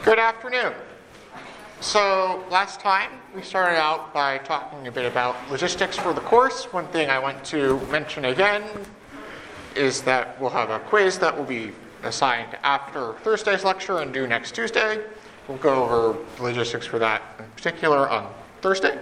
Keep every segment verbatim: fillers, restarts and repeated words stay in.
Good afternoon. So last time we started out by talking a bit about logistics for the course. One thing I want to mention again is that we'll have a quiz that will be assigned after Thursday's lecture and due next Tuesday. We'll go over logistics for that in particular on Thursday.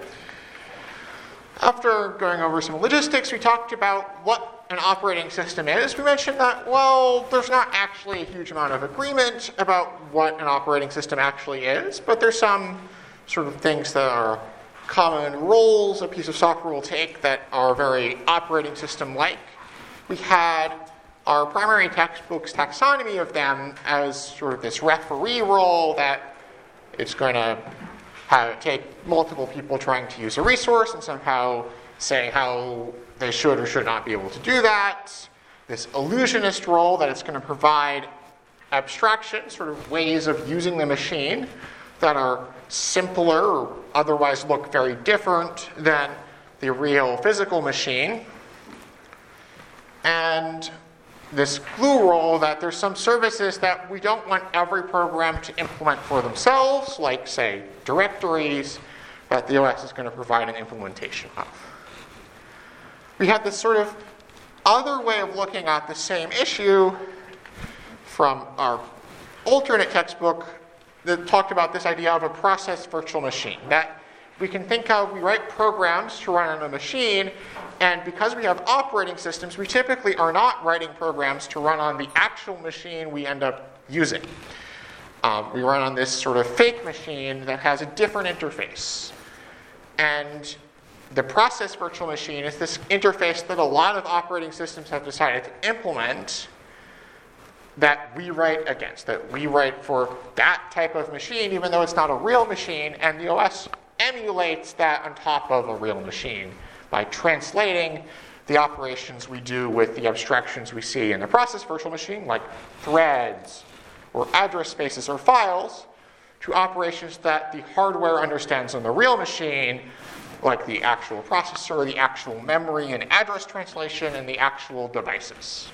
After going over some logistics, we talked about what an operating system is. We mentioned that, well, there's not actually a huge amount of agreement about what an operating system actually is, but there's some sort of things that are common roles a piece of software will take that are very operating system-like. We had our primary textbook's taxonomy of them as sort of this referee role that it's going to have, take multiple people trying to use a resource and somehow say how they should or should not be able to do that. This illusionist role that it's going to provide abstraction, sort of ways of using the machine that are simpler or otherwise look very different than the real physical machine. And this glue role that there's some services that we don't want every program to implement for themselves, like, say, directories, that the O S is going to provide an implementation of. We had this sort of other way of looking at the same issue from our alternate textbook that talked about this idea of a process virtual machine, that we can think of, we write programs to run on a machine, and because we have operating systems, we typically are not writing programs to run on the actual machine we end up using. Um, we run on this sort of fake machine that has a different interface. And the process virtual machine is this interface that a lot of operating systems have decided to implement that we write against, that we write for that type of machine, even though it's not a real machine, and the O S emulates that on top of a real machine by translating the operations we do with the abstractions we see in the process virtual machine, like threads or address spaces or files, to operations that the hardware understands on the real machine, like the actual processor, the actual memory and address translation, and the actual devices.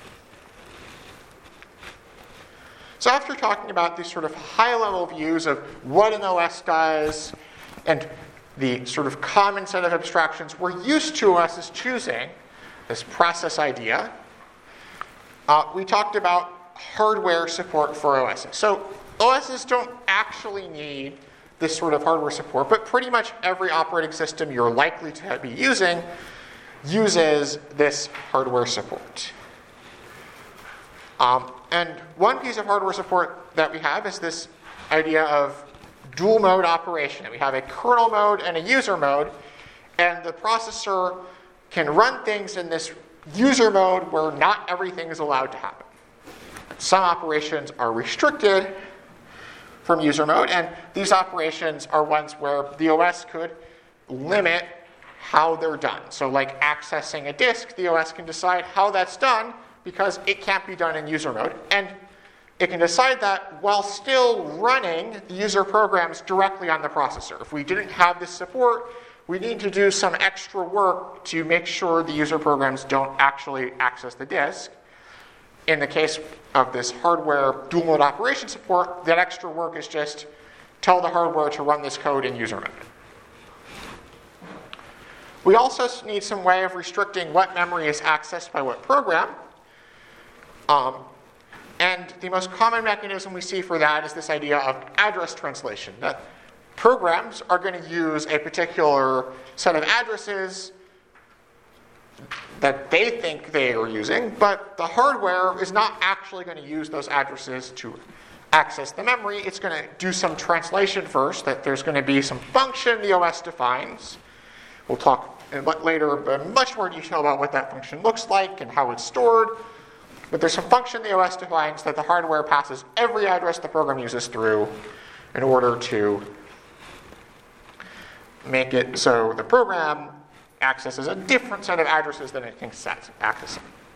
So after talking about these sort of high-level views of what an O S does and the sort of common set of abstractions we're used to O S's choosing, this process idea, uh, we talked about hardware support for O Ss. So O Ss don't actually need this sort of hardware support, but pretty much every operating system you're likely to be using uses this hardware support. Um, and one piece of hardware support that we have is this idea of dual mode operation. We have a kernel mode and a user mode, and the processor can run things in this user mode where not everything is allowed to happen. Some operations are restricted from user mode, and these operations are ones where the O S could limit how they're done. So like accessing a disk, the O S can decide how that's done because it can't be done in user mode, and it can decide that while still running the user programs directly on the processor. If we didn't have this support, we need to do some extra work to make sure the user programs don't actually access the disk. In the case of this hardware dual mode operation support, that extra work is just tell the hardware to run this code in user mode. We also need some way of restricting what memory is accessed by what program. Um, and the most common mechanism we see for that is this idea of address translation, that programs are going to use a particular set of addresses that they think they are using, but the hardware is not actually going to use those addresses to access the memory. It's going to do some translation first, that there's going to be some function the O S defines. We'll talk later in much more detail about what that function looks like and how it's stored. But there's some function the O S defines that the hardware passes every address the program uses through in order to make it so the program accesses a different set of addresses than it thinks it's accessing.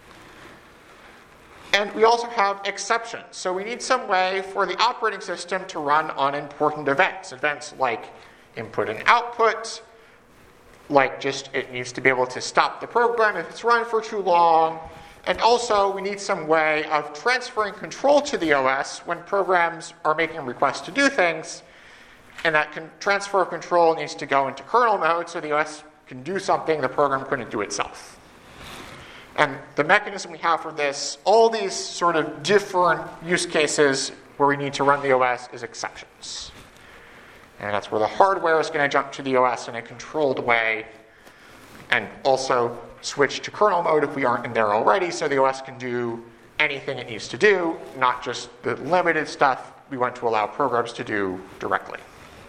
And we also have exceptions. So we need some way for the operating system to run on important events. Events like input and output, like just it needs to be able to stop the program if it's run for too long, And also, we need some way of transferring control to the O S when programs are making requests to do things, and that can transfer of control needs to go into kernel mode so the O S can do something the program couldn't do itself. And the mechanism we have for this, all these sort of different use cases where we need to run the O S is exceptions. And that's where the hardware is going to jump to the O S in a controlled way, and also switch to kernel mode if we aren't in there already, so the O S can do anything it needs to do, not just the limited stuff we want to allow programs to do directly.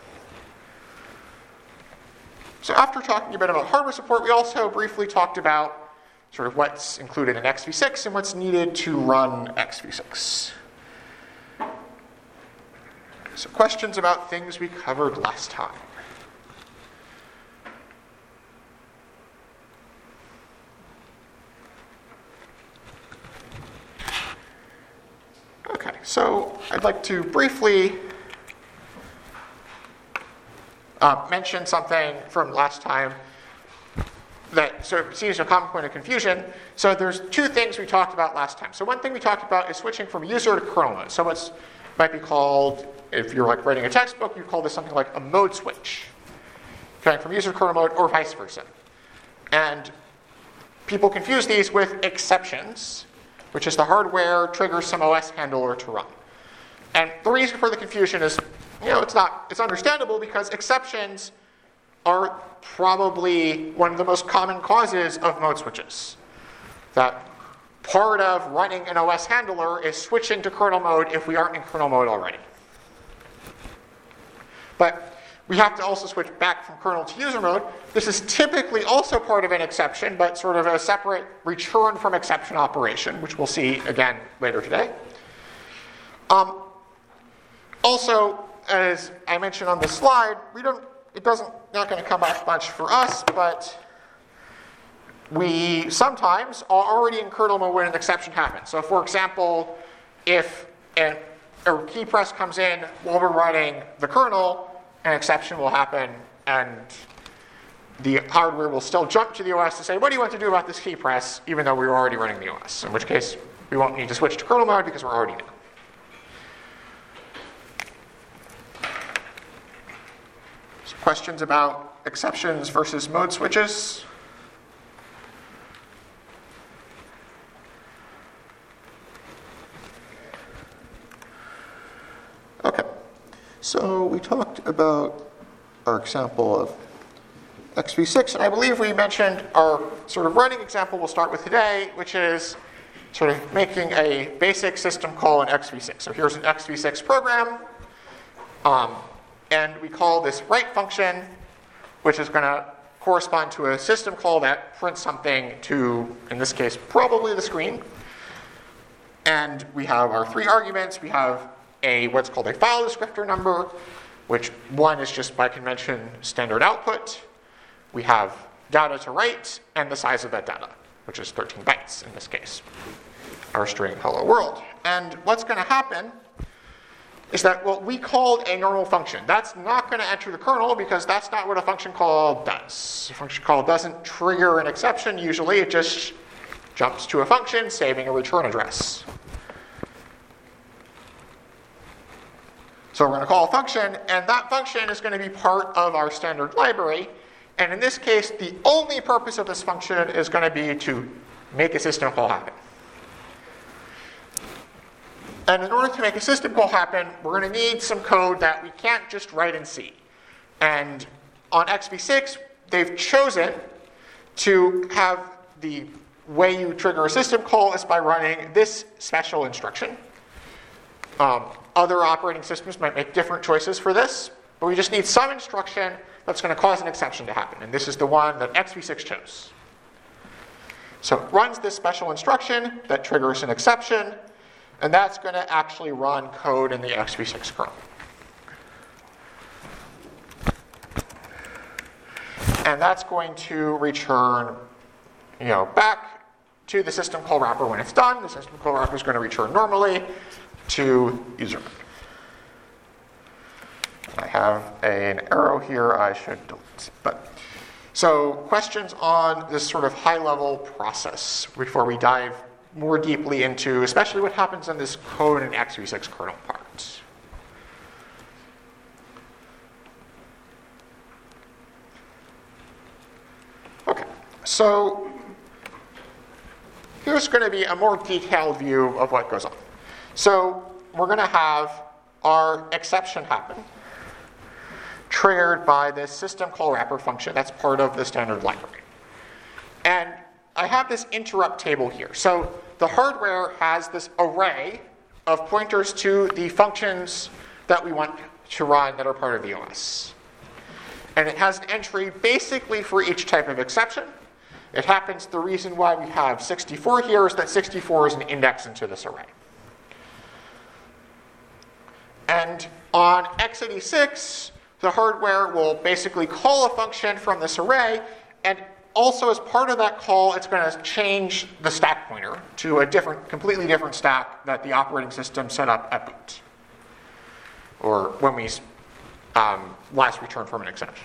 So after talking a bit about hardware support, we also briefly talked about sort of what's included in X v six and what's needed to run X v six. So questions about things we covered last time. Okay, so I'd like to briefly uh, mention something from last time that sort of seems a common point of confusion. So there's two things we talked about last time. So one thing we talked about is switching from user to kernel mode. So what's might be called, if you're like writing a textbook, you call this something like a mode switch, going from user to kernel mode or vice versa. And people confuse these with exceptions, which is the hardware triggers some O S handler to run. And the reason for the confusion is, you know, it's not, it's understandable because exceptions are probably one of the most common causes of mode switches. That part of running an O S handler is switching to kernel mode if we aren't in kernel mode already. But we have to also switch back from kernel to user mode. This is typically also part of an exception, but sort of a separate return from exception operation, which we'll see again later today. Um, also, as I mentioned on the slide, we don't, it doesn't, not going to come up much for us, but we sometimes are already in kernel mode when an exception happens. So for example, if an, a key press comes in while we're running the kernel, an exception will happen, and the hardware will still jump to the O S to say, what do you want to do about this key press, even though we were already running the O S, in which case we won't need to switch to kernel mode because we're already there. So questions about exceptions versus mode switches? Okay. So we talked about our example of X v six, and I believe we mentioned our sort of running example we'll start with today, which is sort of making a basic system call in X v six. So here's an X v six program, um, and we call this write function, which is going to correspond to a system call that prints something to, in this case, probably the screen. And we have our three arguments. We have a what's called a file descriptor number, which one is just by convention standard output. We have data to write and the size of that data, which is thirteen bytes in this case, our string hello world. And what's going to happen is that, well, we called a normal function. That's not going to enter the kernel because that's not what a function call does. A function call doesn't trigger an exception usually. It just jumps to a function, saving a return address. So we're going to call a function, and that function is going to be part of our standard library. And in this case, the only purpose of this function is going to be to make a system call happen. And in order to make a system call happen, we're going to need some code that we can't just write in C. And on X v six, they've chosen to have the way you trigger a system call is by running this special instruction. Um, other operating systems might make different choices for this, but we just need some instruction that's going to cause an exception to happen. And this is the one that X v six chose. So it runs this special instruction that triggers an exception, and that's going to actually run code in the X v six kernel. And that's going to return, you know, back to the system call wrapper when it's done. The system call wrapper is going to return normally to user mode. I have an arrow here I should delete. But so questions on this sort of high-level process before we dive more deeply into, especially what happens in this code and x v six kernel part. Okay, so here's going to be a more detailed view of what goes on. So we're going to have our exception happen, triggered by this system call wrapper function that's part of the standard library. And I have this interrupt table here. So the hardware has this array of pointers to the functions that we want to run that are part of the O S. And it has an entry basically for each type of exception. It happens, the reason why we have sixty-four here is that sixty-four is an index into this array. And on x eighty-six, the hardware will basically call a function from this array, and also as part of that call, it's going to change the stack pointer to a different, completely different stack that the operating system set up at boot, or when we um, last returned from an exception.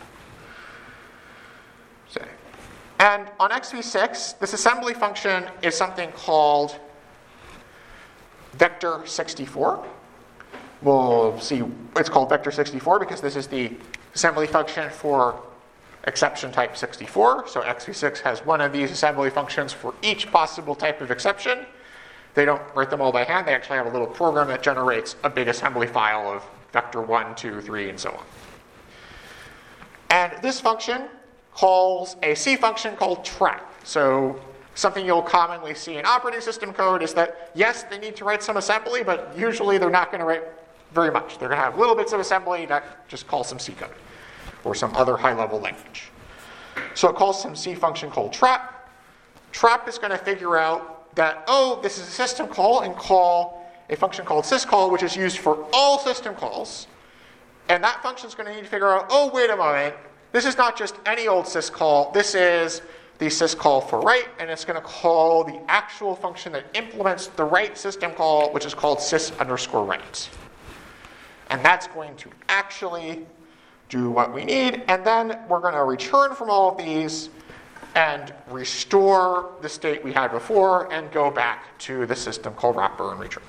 So, and on x v six, this assembly function is something called vector sixty-four. We'll see it's called vector sixty-four because this is the assembly function for exception type sixty-four. So x v six has one of these assembly functions for each possible type of exception. They don't write them all by hand. They actually have a little program that generates a big assembly file of vector one, two, three, and so on. And this function calls a C function called trap. So something you'll commonly see in operating system code is that, yes, they need to write some assembly, but usually they're not going to write very much. They're going to have little bits of assembly that just call some C code or some other high-level language. So it calls some C function called trap. Trap is going to figure out that, oh, this is a system call, and call a function called syscall, which is used for all system calls. And that function is going to need to figure out, oh, wait a moment, this is not just any old syscall. This is the syscall for write, and it's going to call the actual function that implements the write system call, which is called sys underscore write. And that's going to actually do what we need, and then we're going to return from all of these and restore the state we had before and go back to the system call wrapper and return.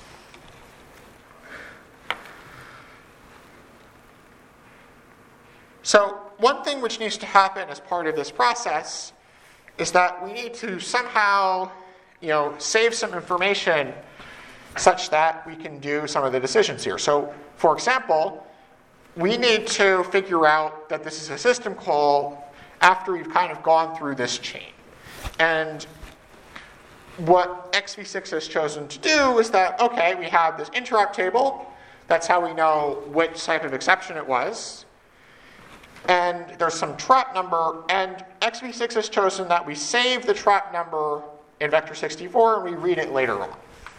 So one thing which needs to happen as part of this process is that we need to somehow, you know, save some information such that we can do some of the decisions here. So, for example, we need to figure out that this is a system call after we've kind of gone through this chain. And what x v six has chosen to do is that, okay, we have this interrupt table. That's how we know which type of exception it was. And there's some trap number, and x v six has chosen that we save the trap number in vector sixty-four and we read it later on.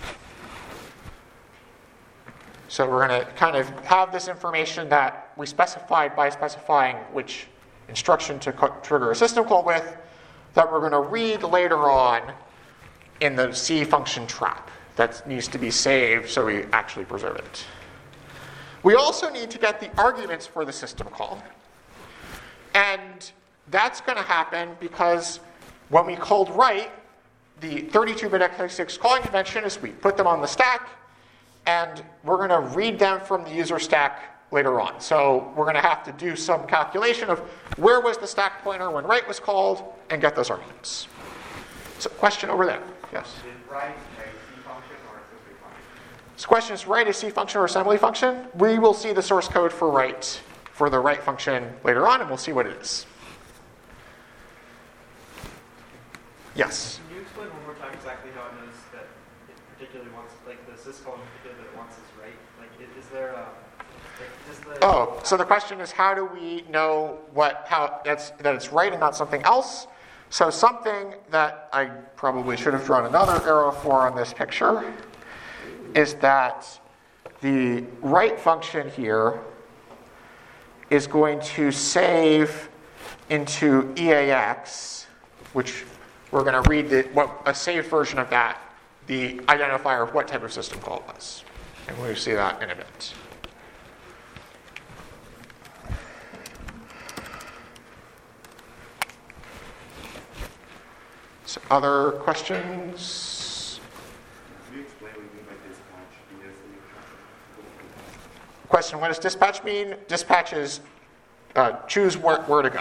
So we're going to kind of have this information that we specified by specifying which instruction to co- trigger a system call with, that we're going to read later on in the C function trap. That needs to be saved so we actually preserve it. We also need to get the arguments for the system call. And that's going to happen because when we called write, the thirty-two bit x eighty-six calling convention is we put them on the stack, and we're going to read them from the user stack later on. So we're going to have to do some calculation of where was the stack pointer when write was called and get those arguments. So question over there. Yes? Is write a C function or a assembly function? So the question is, write a C function or assembly function? We will see the source code for write, for the write function later on, and we'll see what it is. Yes? Can you explain one more time exactly how it knows that it particularly wants, like the syscall in particular that it wants is write? Like, is, is there a... Like, is the, Oh, so the question is, how do we know what how that's that it's right and not something else? So something that I probably should have drawn another arrow for on this picture is that the write function here is going to save into E A X, which we're going to read the, what a saved version of that, the identifier of what type of system call it was. And we'll see that in a bit. So other questions? Question, what does dispatch mean? Dispatch is uh, choose where, where to go.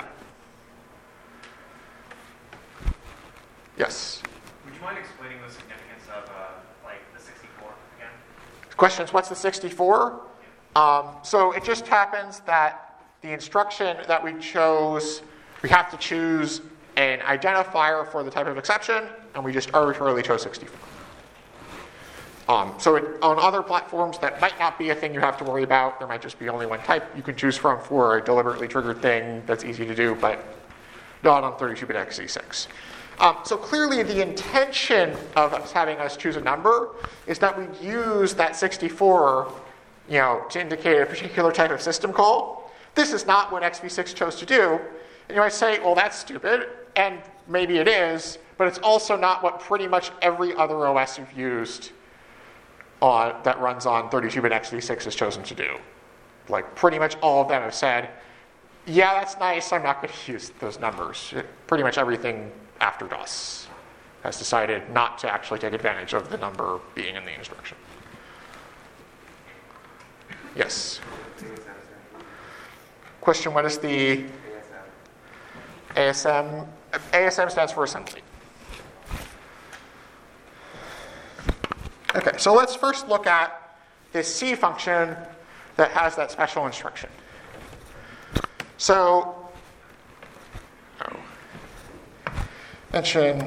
Yes? Would you mind explaining the significance of uh, like the sixty-four again? Questions, what's the sixty-four? Um, so it just happens that the instruction that we chose, we have to choose an identifier for the type of exception, and we just arbitrarily chose sixty-four. Um, so it, on other platforms, that might not be a thing you have to worry about. There might just be only one type you can choose from for a deliberately triggered thing that's easy to do, but not on thirty-two bit x eighty-six. Um, so clearly the intention of us having us choose a number is that we use that sixty-four, you know, to indicate a particular type of system call. This is not what x v six chose to do. And you might say, well, that's stupid, and maybe it is, but it's also not what pretty much every other O S you've used on, that runs on thirty-two bit x eighty-six has chosen to do. Like, pretty much all of them have said, yeah, that's nice, I'm not going to use those numbers. It, pretty much everything after DOS has decided not to actually take advantage of the number being in the instruction. Yes? Question, what is the A S M? A S M stands for assembly. Okay, so let's first look at this C function that has that special instruction. So, oh, mention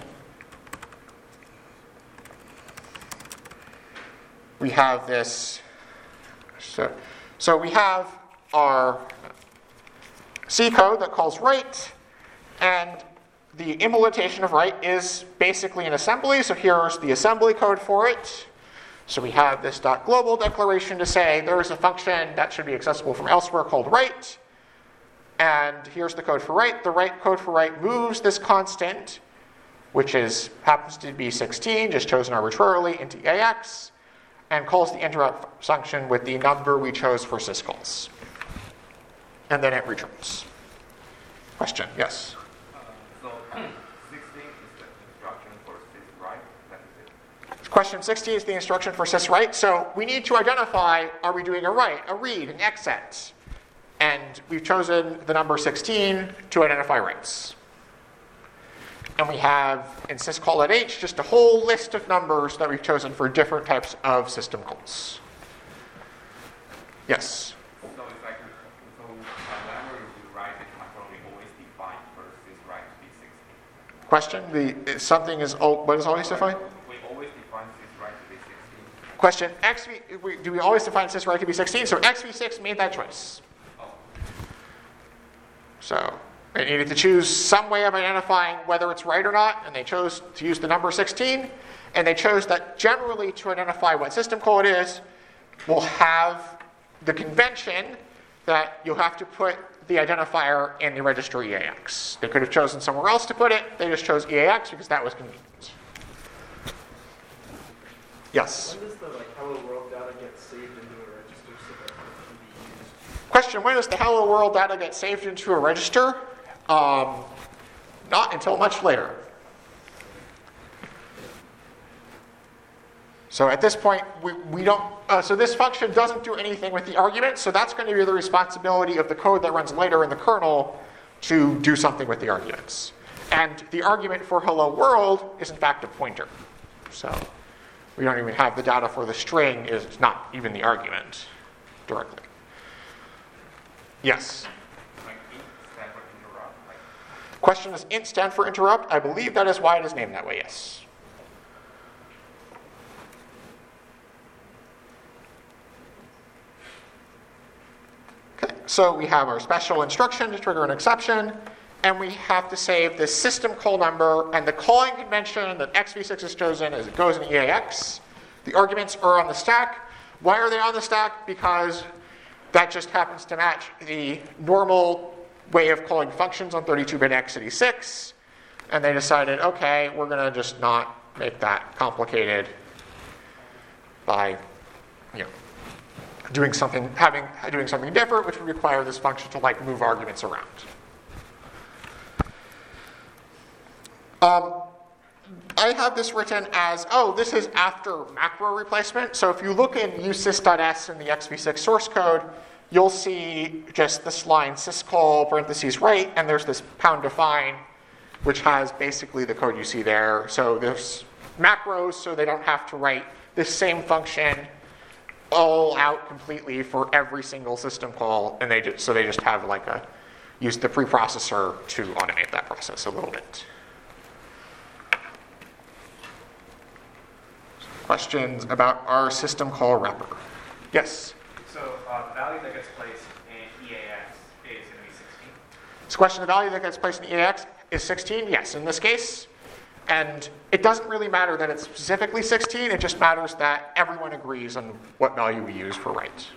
we have this. So, so we have our C code that calls write, and the implementation of write is basically an assembly. So here's the assembly code for it. So we have this .global declaration to say there is a function that should be accessible from elsewhere called write. And here's the code for write. The write code for write moves this constant, which is happens to be sixteen, just chosen arbitrarily, into E A X, and calls the interrupt function with the number we chose for syscalls. And then it returns. Question? Yes? Uh, so sixteen is the instruction for syswrite. That is it. Question sixteen is the instruction for syswrite. So we need to identify, are we doing a write, a read, an exit? And we've chosen the number sixteen to identify writes. And we have, in syscall at h, just a whole list of numbers that we've chosen for different types of system calls. Yes? So it's like, so whenever you write it, probably always defined for syswrite to be sixteen. Question? The is something is al- what is always defined? We always define syswrite to be sixteen. Question: X V, we, do we always define syswrite to be sixteen? So x v six made that choice. Oh. So they needed to choose some way of identifying whether it's right or not, and they chose to use the number sixteen. And they chose that generally to identify what system call it is, we'll have the convention that you'll have to put the identifier in the register E A X. They could have chosen somewhere else to put it. They just chose E A X because that was convenient. Yes? When does the like hello world data get saved into a register so that it can be used? Question, when does the hello world data get saved into a register? Um, not until much later. So at this point, we, we don't, uh, so this function doesn't do anything with the argument, so that's going to be the responsibility of the code that runs later in the kernel to do something with the arguments. And the argument for hello world is in fact a pointer. So we don't even have the data for the string, is not even the argument directly. Yes? Like int stand for interrupt. Like, Question, is int stand for interrupt? I believe that is why it is named that way, yes. Okay, so we have our special instruction to trigger an exception, and we have to save the system call number, and the calling convention that x v six has chosen is it goes in E A X. The arguments are on the stack. Why are they on the stack? Because that just happens to match the normal way of calling functions on thirty-two bit x eighty-six, and they decided, okay, we're going to just not make that complicated by, you know, doing something, having doing something different, which would require this function to like move arguments around. Um, I have this written as, oh, this is after macro replacement. So if you look in usys.s in the x v six source code, you'll see just this line syscall parentheses right, and there's this pound define, which has basically the code you see there. So there's macros, so they don't have to write this same function all out completely for every single system call, and they just, so they just have like a use the preprocessor to automate that process a little bit. Questions about our system call wrapper? Yes? So uh, the value that gets placed in E A X is going to be sixteen? This question, the value that gets placed in E A X is sixteen? Yes, in this case. And it doesn't really matter that it's specifically sixteen, it just matters that everyone agrees on what value we use for write.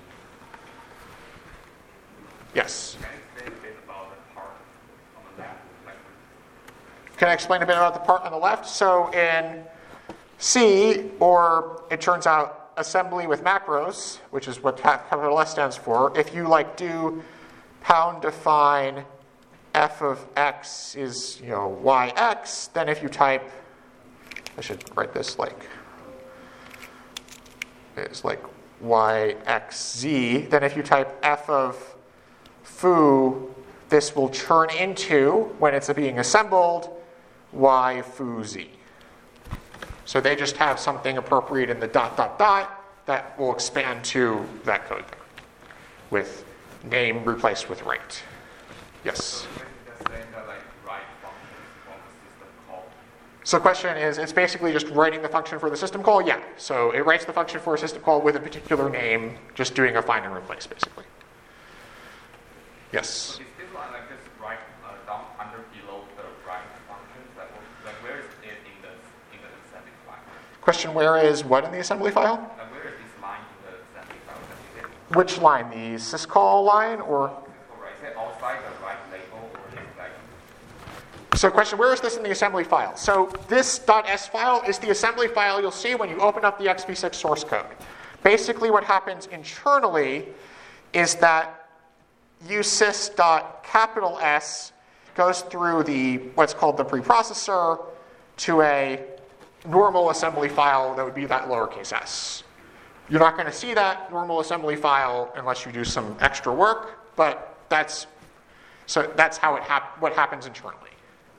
Yes? Can you explain a bit about the part on the left? Like, Can I explain a bit about the part on the left? So in C, or it turns out assembly with macros, which is what capital S stands for, if you like do pound define f of x is, you know, yx, then if you type, I should write this like, it's like yxz, then if you type f of foo, this will turn into, when it's being assembled, y foo z. So they just have something appropriate in the dot, dot, dot that will expand to that code there with name replaced with write. Yes? so basically just saying that like write functions from the system call. So the question is, it's basically just writing the function for the system call? Yeah. So it writes the function for a system call with a particular name, just doing a find and replace, basically. Yes? So is this line like just right uh, down under below the write functions? Like, like where is it in the in the assembly file? Question, where is what in the assembly file? Like where is this line in the assembly file that you did? Which line? The syscall line or? Right, is it outside the right label or is it like So question, where is this in the assembly file? So this .s file is the assembly file you'll see when you open up the x v six source code. Basically what happens internally is that usys.capital S goes through the what's called the preprocessor to a normal assembly file that would be that lowercase s. You're not going to see that normal assembly file unless you do some extra work, but that's so that's how it hap- what happens internally.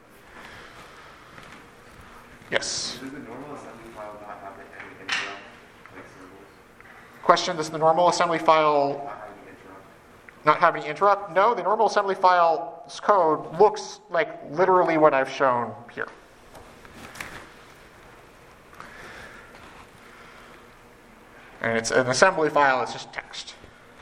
Yes. Does the normal assembly file not have like any interrupt, like symbols? Question, does the normal assembly file Not have any interrupt? not have any interrupt? No, the normal assembly file's code looks like literally what I've shown here. And it's an assembly file, it's just text.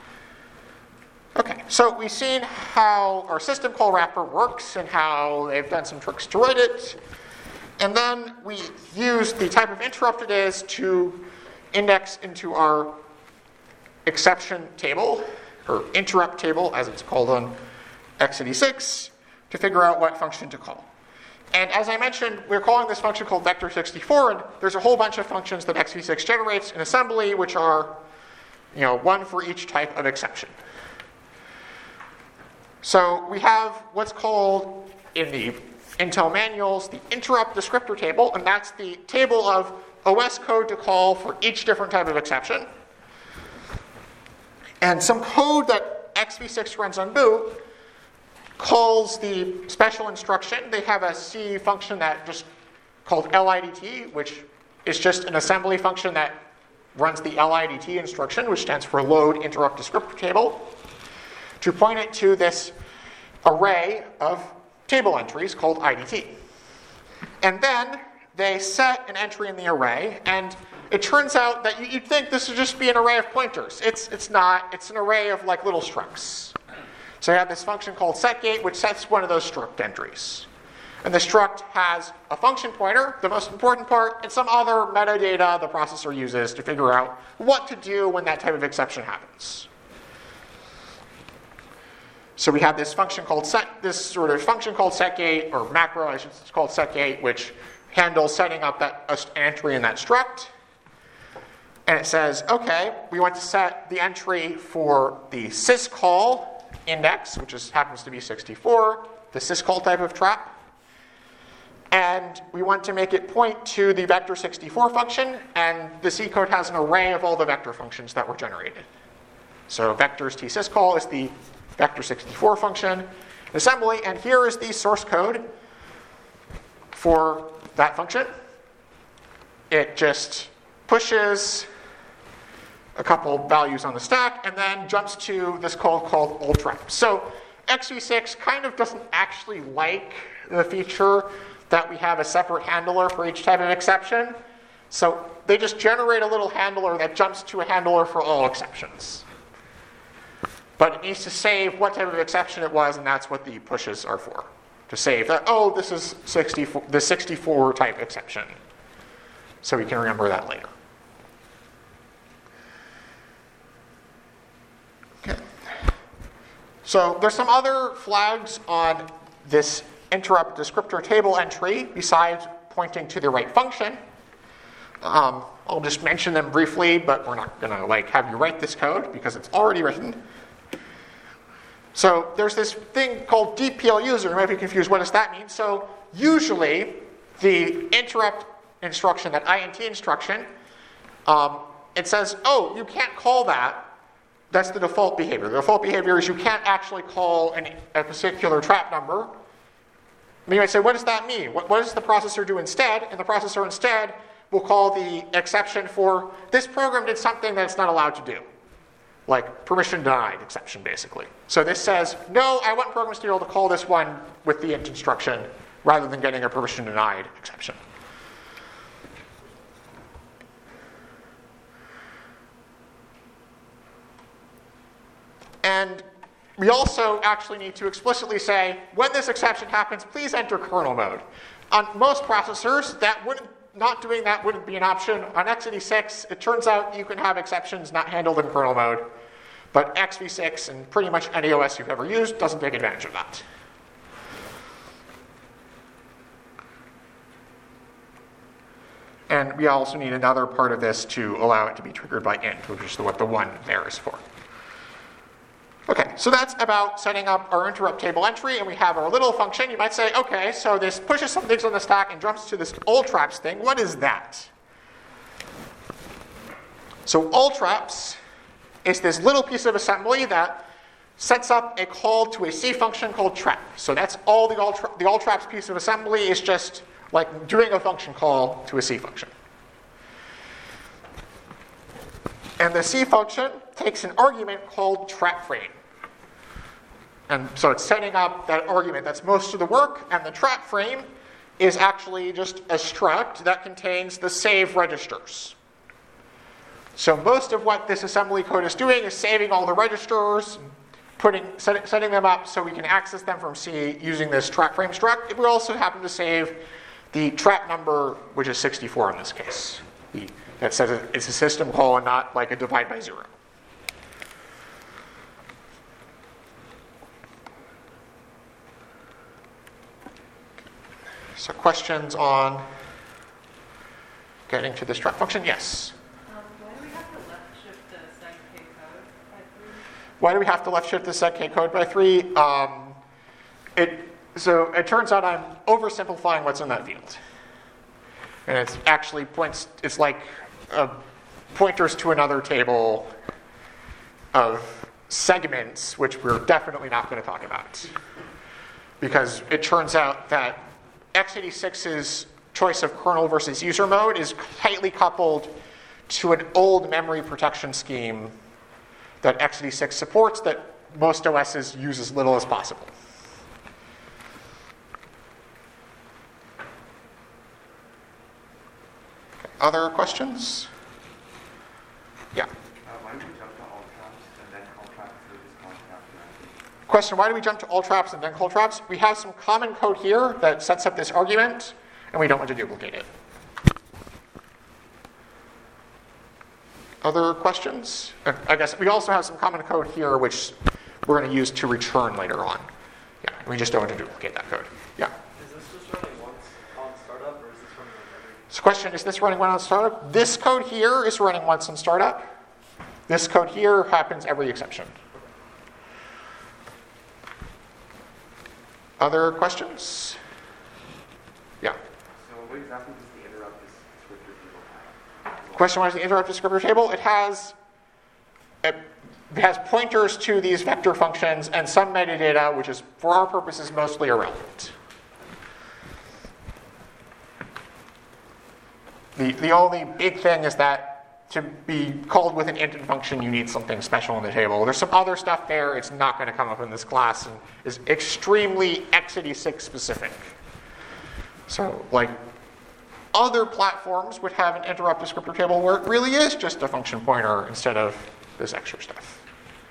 Okay, so we've seen how our system call wrapper works and how they've done some tricks to write it. And then we use the type of interrupt it is to index into our exception table, or interrupt table as it's called on x eighty-six, to figure out what function to call. And as I mentioned, we're calling this function called vector sixty-four, and there's a whole bunch of functions that x v six generates in assembly, which are, you know, one for each type of exception. So we have what's called in the Intel manuals the interrupt descriptor table, and that's the table of O S code to call for each different type of exception. And some code that x v six runs on boot calls the special instruction. They have a C function that just called lidt, which is just an assembly function that runs the lidt instruction, which stands for load interrupt descriptor table, to point it to this array of table entries called I D T. And then they set an entry in the array, and it turns out that you'd think this would just be an array of pointers. It's, it's not. It's an array of like little structs. So you have this function called setGate, which sets one of those struct entries. And the struct has a function pointer, the most important part, and some other metadata the processor uses to figure out what to do when that type of exception happens. So we have this function called set, this sort of function called setGate, or macro, I should it's called setGate, which handles setting up that uh, entry in that struct. And it says, okay, we want to set the entry for the syscall index, which is, happens to be sixty-four, the syscall type of trap. And we want to make it point to the vector sixty-four function, and the C code has an array of all the vector functions that were generated. So vectors tsyscall is the vector sixty-four function assembly, and here is the source code for that function. It just pushes a couple values on the stack and then jumps to this call called alltrap. So X V six kind of doesn't actually like the feature that we have a separate handler for each type of exception. So they just generate a little handler that jumps to a handler for all exceptions. But it needs to save what type of exception it was, and that's what the pushes are for. To save that, oh, this is sixty-four, the sixty-four type exception. So we can remember that later. Okay. So there's some other flags on this interrupt descriptor table entry besides pointing to the right function. Um, I'll just mention them briefly, but we're not going to like have you write this code because it's already written. So there's this thing called D P L user. You might be confused. What does that mean? So usually the interrupt instruction, that I N T instruction, um, it says, oh, you can't call that. That's the default behavior. The default behavior is you can't actually call an, a particular trap number. And you might say, what does that mean? What, what does the processor do instead? And the processor instead will call the exception for this program did something that it's not allowed to do. Like permission denied exception, basically. So this says, no, I want programs to be able to call this one with the int instruction rather than getting a permission denied exception. And we also actually need to explicitly say, when this exception happens, please enter kernel mode. On most processors, that wouldn't, not doing that wouldn't be an option. On x eighty-six, it turns out you can have exceptions not handled in kernel mode. But X V six and pretty much any O S you've ever used doesn't take advantage of that. And we also need another part of this to allow it to be triggered by int, which is what the one there is for. Okay, so that's about setting up our interrupt table entry, and we have our little function. You might say, okay, so this pushes some things on the stack and jumps to this alltraps thing. What is that? So alltraps is this little piece of assembly that sets up a call to a C function called trap. So that's all the alltra- the alltraps piece of assembly is just like doing a function call to a C function. And the C function takes an argument called trap frame. And so it's setting up that argument. That's most of the work. And the trap frame is actually just a struct that contains the save registers. So most of what this assembly code is doing is saving all the registers, putting, set, setting them up so we can access them from C using this trap frame struct. We also happen to save the trap number, which is sixty-four in this case. The, that says it's a system call and not like a divide by zero. So questions on getting to this trap function? Yes? Um, why do we have to left shift the segk code by three? Why do we have to left shift the segk code by three? Um, it, so it turns out I'm oversimplifying what's in that field. And it's actually points, it's like uh, pointers to another table of segments, which we're definitely not going to talk about. Because it turns out that x eighty-six's choice of kernel versus user mode is tightly coupled to an old memory protection scheme that x eighty-six supports that most O Ss use as little as possible. Okay. Other questions? Yeah. Uh, why do we jump to all traps and then call traps to this call trap? Question, why do we jump to all traps and then call traps? We have some common code here that sets up this argument, and we don't want to duplicate it. Other questions? Uh, I guess we also have some common code here, which we're going to use to return later on. Yeah, we just don't want to duplicate that code. Yeah. Is this just running once on startup, or is this running like every? So question, is this running once on startup? This code here is running once on startup. This code here happens every exception. Other questions? Yeah. what exactly does the interrupt descriptor table have? Question one is the interrupt descriptor table. It has it has pointers to these vector functions and some metadata, which is, for our purposes, mostly irrelevant. The, the only big thing is that to be called with an int function, you need something special in the table. There's some other stuff there. It's not going to come up in this class and is extremely x eighty-six specific. So, like, other platforms would have an interrupt descriptor table where it really is just a function pointer instead of this extra stuff.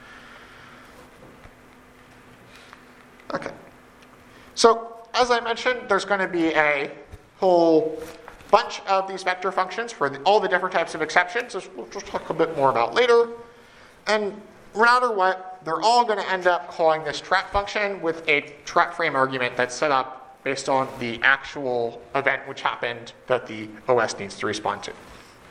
Okay. So, as I mentioned, there's going to be a whole bunch of these vector functions for the, all the different types of exceptions, which we'll just talk a bit more about later. And no matter what, they're all going to end up calling this trap function with a trap frame argument that's set up based on the actual event which happened that the O S needs to respond to.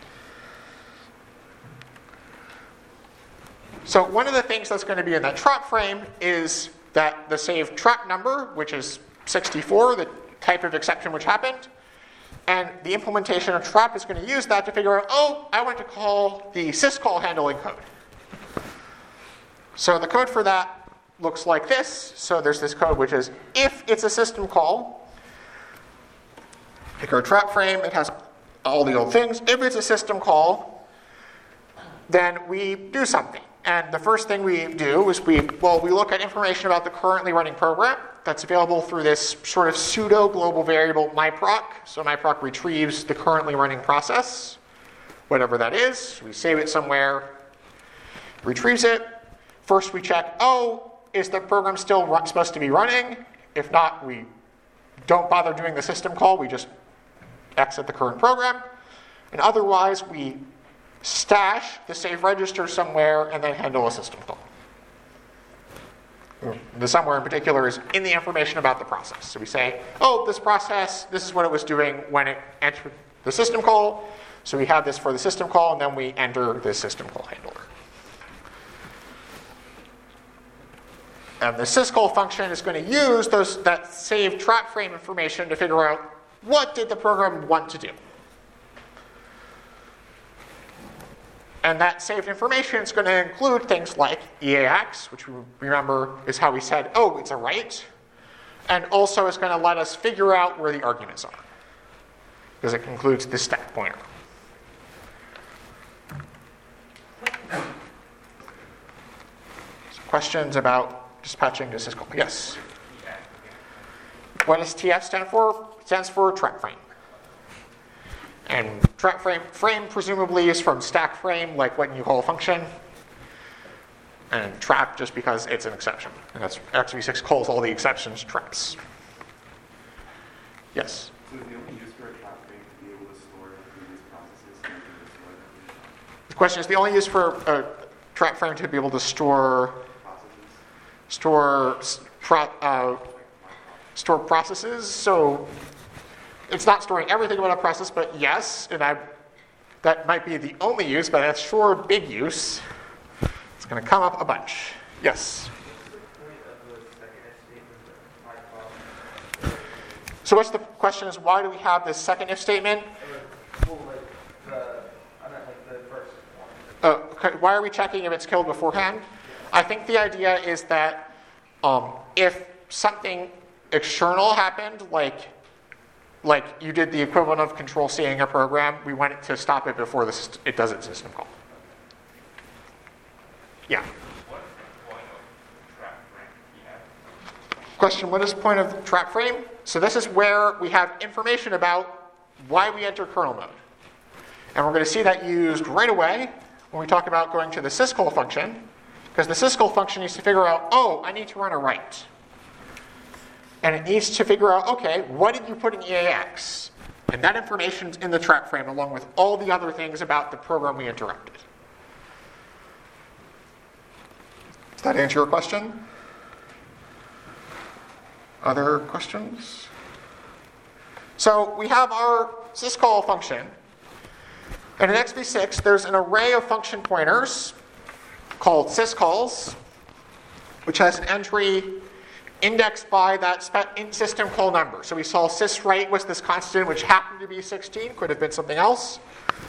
So one of the things that's going to be in that trap frame is that the saved trap number, which is sixty-four, the type of exception which happened, and the implementation of trap is going to use that to figure out, oh, I want to call the syscall handling code. So the code for that looks like this. So there's this code which is, if it's a system call, pick our trap frame, it has all the old things. If it's a system call, then we do something. And the first thing we do is we, well, we look at information about the currently running program that's available through this sort of pseudo global variable myproc. So myproc retrieves the currently running process, whatever that is. We save it somewhere, retrieves it. First we check, oh, is the program still run, supposed to be running? If not, we don't bother doing the system call. We just exit the current program. And otherwise, we stash the save register somewhere and then handle a system call. The somewhere in particular is in the information about the process. So we say, oh, this process, this is what it was doing when it entered the system call. So we have this for the system call, and then we enter the system call handler. And the syscall function is going to use those, that saved trap frame information to figure out what did the program want to do. And that saved information is going to include things like E A X, which we remember is how we said, oh, it's a write. And also is going to let us figure out where the arguments are, because it includes the stack pointer. So questions about dispatching to syscall? Yes? What does T F stand for? It stands for trap frame. And trap frame, frame presumably is from stack frame, like when you call a function. And trap just because it's an exception. And that's x eighty-six calls all the exceptions traps. Yes? So is the only use for a trap frame to be able to store the previous processes and store them? The question is the only use for a trap frame to be able to store Processes. store pro, uh, store processes. So it's not storing everything about a process, but yes, and I, that might be the only use, but that's sure a big use. It's going to come up a bunch. Yes? So what's the question is, why do we have this second if statement? Uh, okay, why are we checking if it's killed beforehand? I think the idea is that um, if something external happened, like like you did the equivalent of control C'ing a program, we want it to stop it before the, it does its system call. Yeah. What is the point of trap frame T F? Question, what is the point of trap frame? So this is where we have information about why we enter kernel mode. And we're going to see that used right away when we talk about going to the syscall function, because the syscall function needs to figure out, oh, I need to run a write. And it needs to figure out, okay, what did you put in E A X? And that information's in the trap frame along with all the other things about the program we interrupted. Does that answer your question? Other questions? So we have our syscall function. And in x eighty-six, there's an array of function pointers called syscalls, which has an entry indexed by that spe- in system call number. So we saw syswrite was this constant, which happened to be sixteen, could have been something else.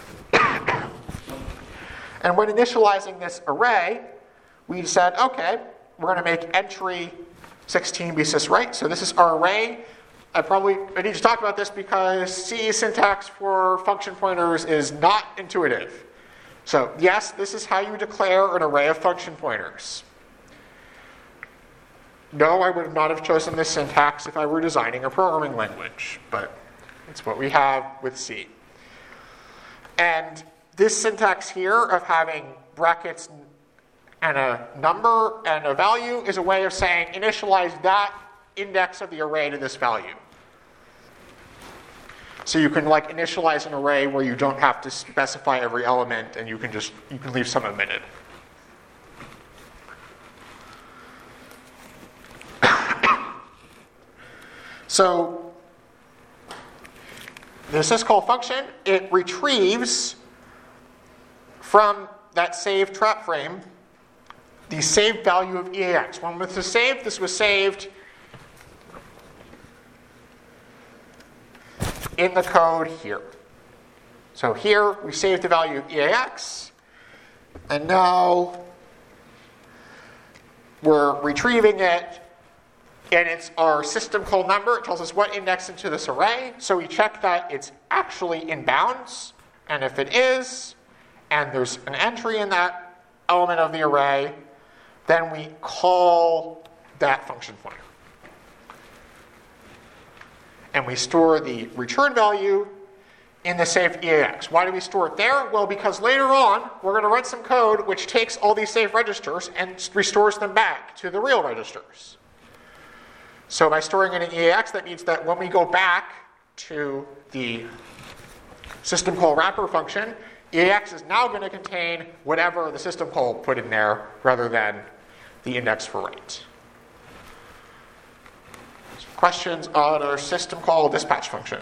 And when initializing this array, we said, okay, we're going to make entry sixteen be syswrite. So this is our array. I probably I need to talk about this because C syntax for function pointers is not intuitive. So yes, this is how you declare an array of function pointers. No, I would not have chosen this syntax if I were designing a programming language, but it's what we have with C. And this syntax here of having brackets and a number and a value is a way of saying initialize that index of the array to this value. So you can like initialize an array where you don't have to specify every element and you can just you can leave some omitted. So the syscall function, it retrieves from that saved trap frame the saved value of E A X. When this was saved, this was saved in the code here. So here we saved the value of E A X, and now we're retrieving it, and it's our system call number. It tells us what index into this array. So we check that it's actually in bounds, and if it is, and there's an entry in that element of the array, then we call that function pointer. And we store the return value in the saved E A X. Why do we store it there? Well, because later on, we're going to run some code which takes all these saved registers and restores them back to the real registers. So by storing it in E A X, that means that when we go back to the system call wrapper function, E A X is now going to contain whatever the system call put in there rather than the index for write. So questions on our system call dispatch function?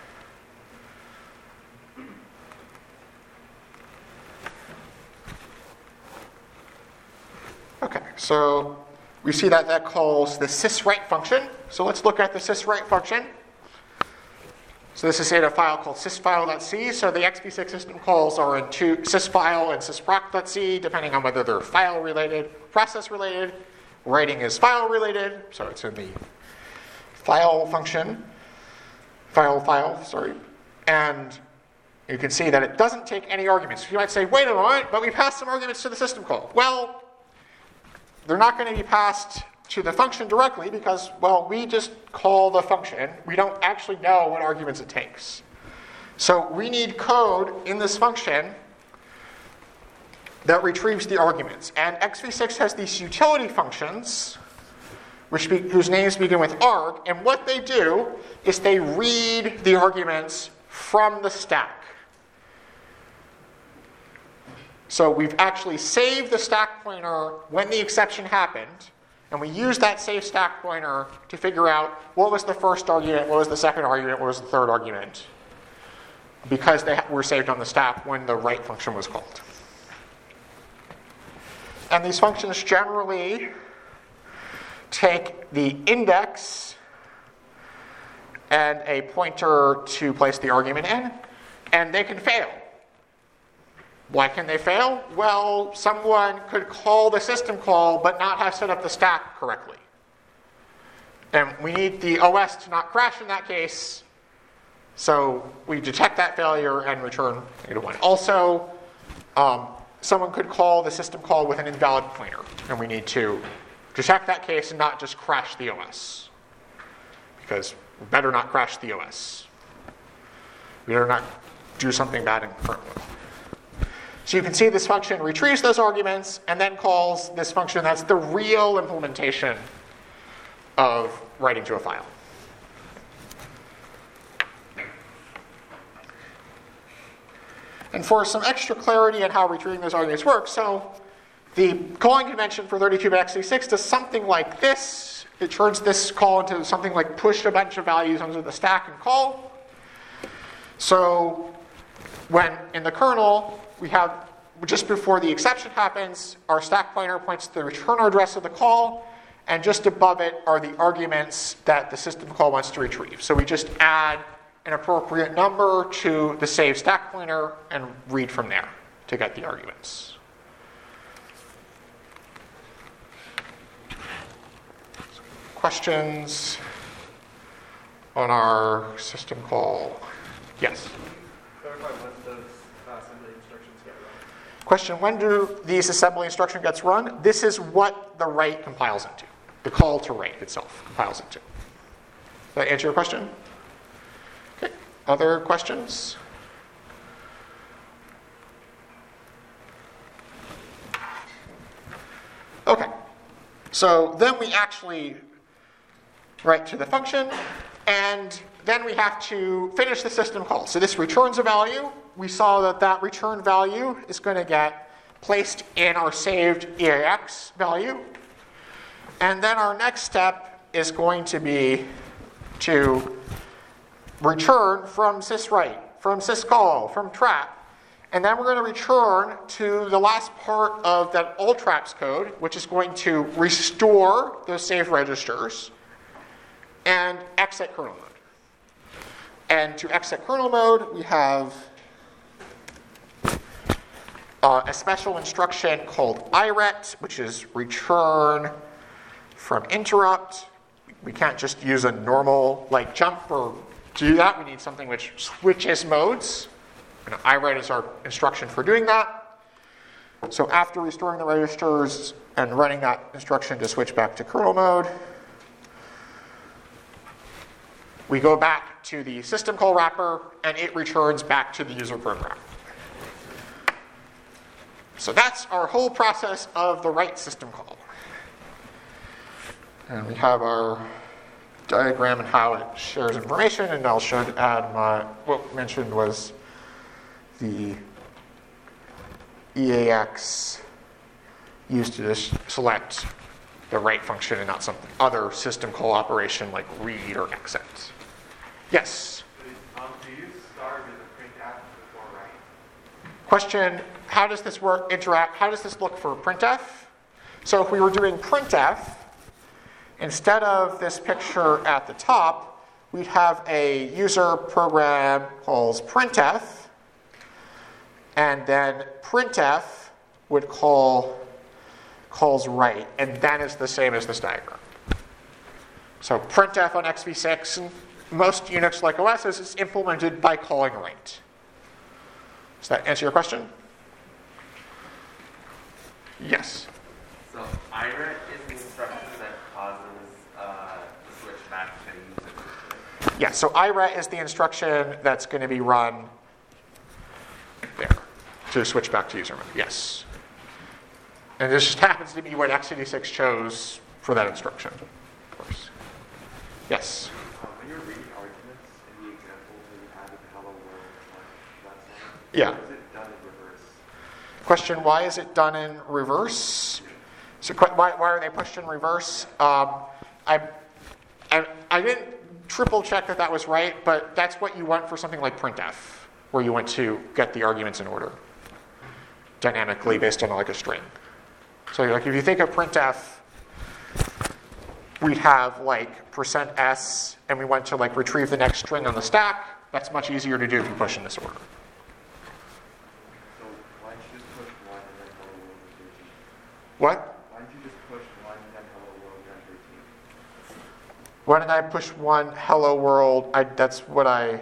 Okay, so we see that that calls the syswrite function. So let's look at the syswrite function. So this is in a file called sysfile.c. So the x p six system calls are in two, sysfile and sysproc.c, depending on whether they're file related, process related. Writing is file related, so it's in the file function, file file, sorry. And you can see that it doesn't take any arguments. You might say, wait a moment, but we passed some arguments to the system call. Well, they're not going to be passed to the function directly because, well, we just call the function. We don't actually know what arguments it takes. So we need code in this function that retrieves the arguments. And x v six has these utility functions which be, whose names begin with arg, and what they do is they read the arguments from the stack. So we've actually saved the stack pointer when the exception happened, and we use that save stack pointer to figure out what was the first argument, what was the second argument, what was the third argument, because they were saved on the stack when the write function was called. And these functions generally take the index and a pointer to place the argument in, and they can fail. Why can they fail? Well, someone could call the system call but not have set up the stack correctly. And we need the O S to not crash in that case, so we detect that failure and return negative one. Also, um, someone could call the system call with an invalid pointer, and we need to detect that case and not just crash the O S, because we better not crash the O S. We better not do something bad in kernel. So you can see this function retrieves those arguments and then calls this function that's the real implementation of writing to a file. And for some extra clarity on how retrieving those arguments works, so the calling convention for thirty-two bit x v six does something like this. It turns this call into something like push a bunch of values onto the stack and call. So when in the kernel, we have, just before the exception happens, our stack pointer points to the return address of the call, and just above it are the arguments that the system call wants to retrieve. So we just add an appropriate number to the save stack pointer and read from there to get the arguments. Questions on our system call? Yes? Clarify when those uh, assembly instructions get run. Question, when do these assembly instruction gets run? This is what the write compiles into. The call to write itself compiles into. Does that answer your question? Okay. Other questions? Okay. So then we actually write to the function, and then we have to finish the system call. So this returns a value. We saw that that return value is going to get placed in our saved E A X value. And then our next step is going to be to return from syswrite, from syscall, from trap. And then we're going to return to the last part of that all traps code, which is going to restore those saved registers and exit kernel mode. And to exit kernel mode, we have uh, a special instruction called iret, which is return from interrupt. We can't just use a normal like jump or do that. We need something which switches modes. And iret is our instruction for doing that. So after restoring the registers and running that instruction to switch back to kernel mode, we go back to the system call wrapper, and it returns back to the user program. So that's our whole process of the write system call. And we have our diagram and how it shares information, and I'll show add my, what mentioned was the E A X used to just select the write function and not some other system call operation like read or exit. Yes? Um, do you start with a printf before write? Question, how does this work, interact, how does this look for printf? So if we were doing printf, instead of this picture at the top, we'd have a user program calls printf, and then printf would call calls write, and that is the same as this diagram. So printf on x v six, and most Unix like O Ss is implemented by calling write. Does that answer your question? Yes. So iret is the instruction that causes uh, the switch back to user. Yeah, so iret is the instruction that's going to be run there to switch back to user mode. Yes. And this just happens to be what x eighty-six chose for that instruction, of course. Yes. Um, when you're reading arguments in the example that you had with hello world, like that's Yeah. Why is it done in reverse? Question, why is it done in reverse? So qu- why, why are they pushed in reverse? Um, I, I, I didn't triple check that that was right, but that's what you want for something like printf, where you want to get the arguments in order dynamically based on like a string. So like if you think of printf, we'd have like percent %s, and we want to like retrieve the next string on the stack. That's much easier to do if you push in this order. So why don't you just push one and then hello world and thirteen? What? Why don't you just push one and then hello world and thirteen? Why did I push one hello world? I, that's what I...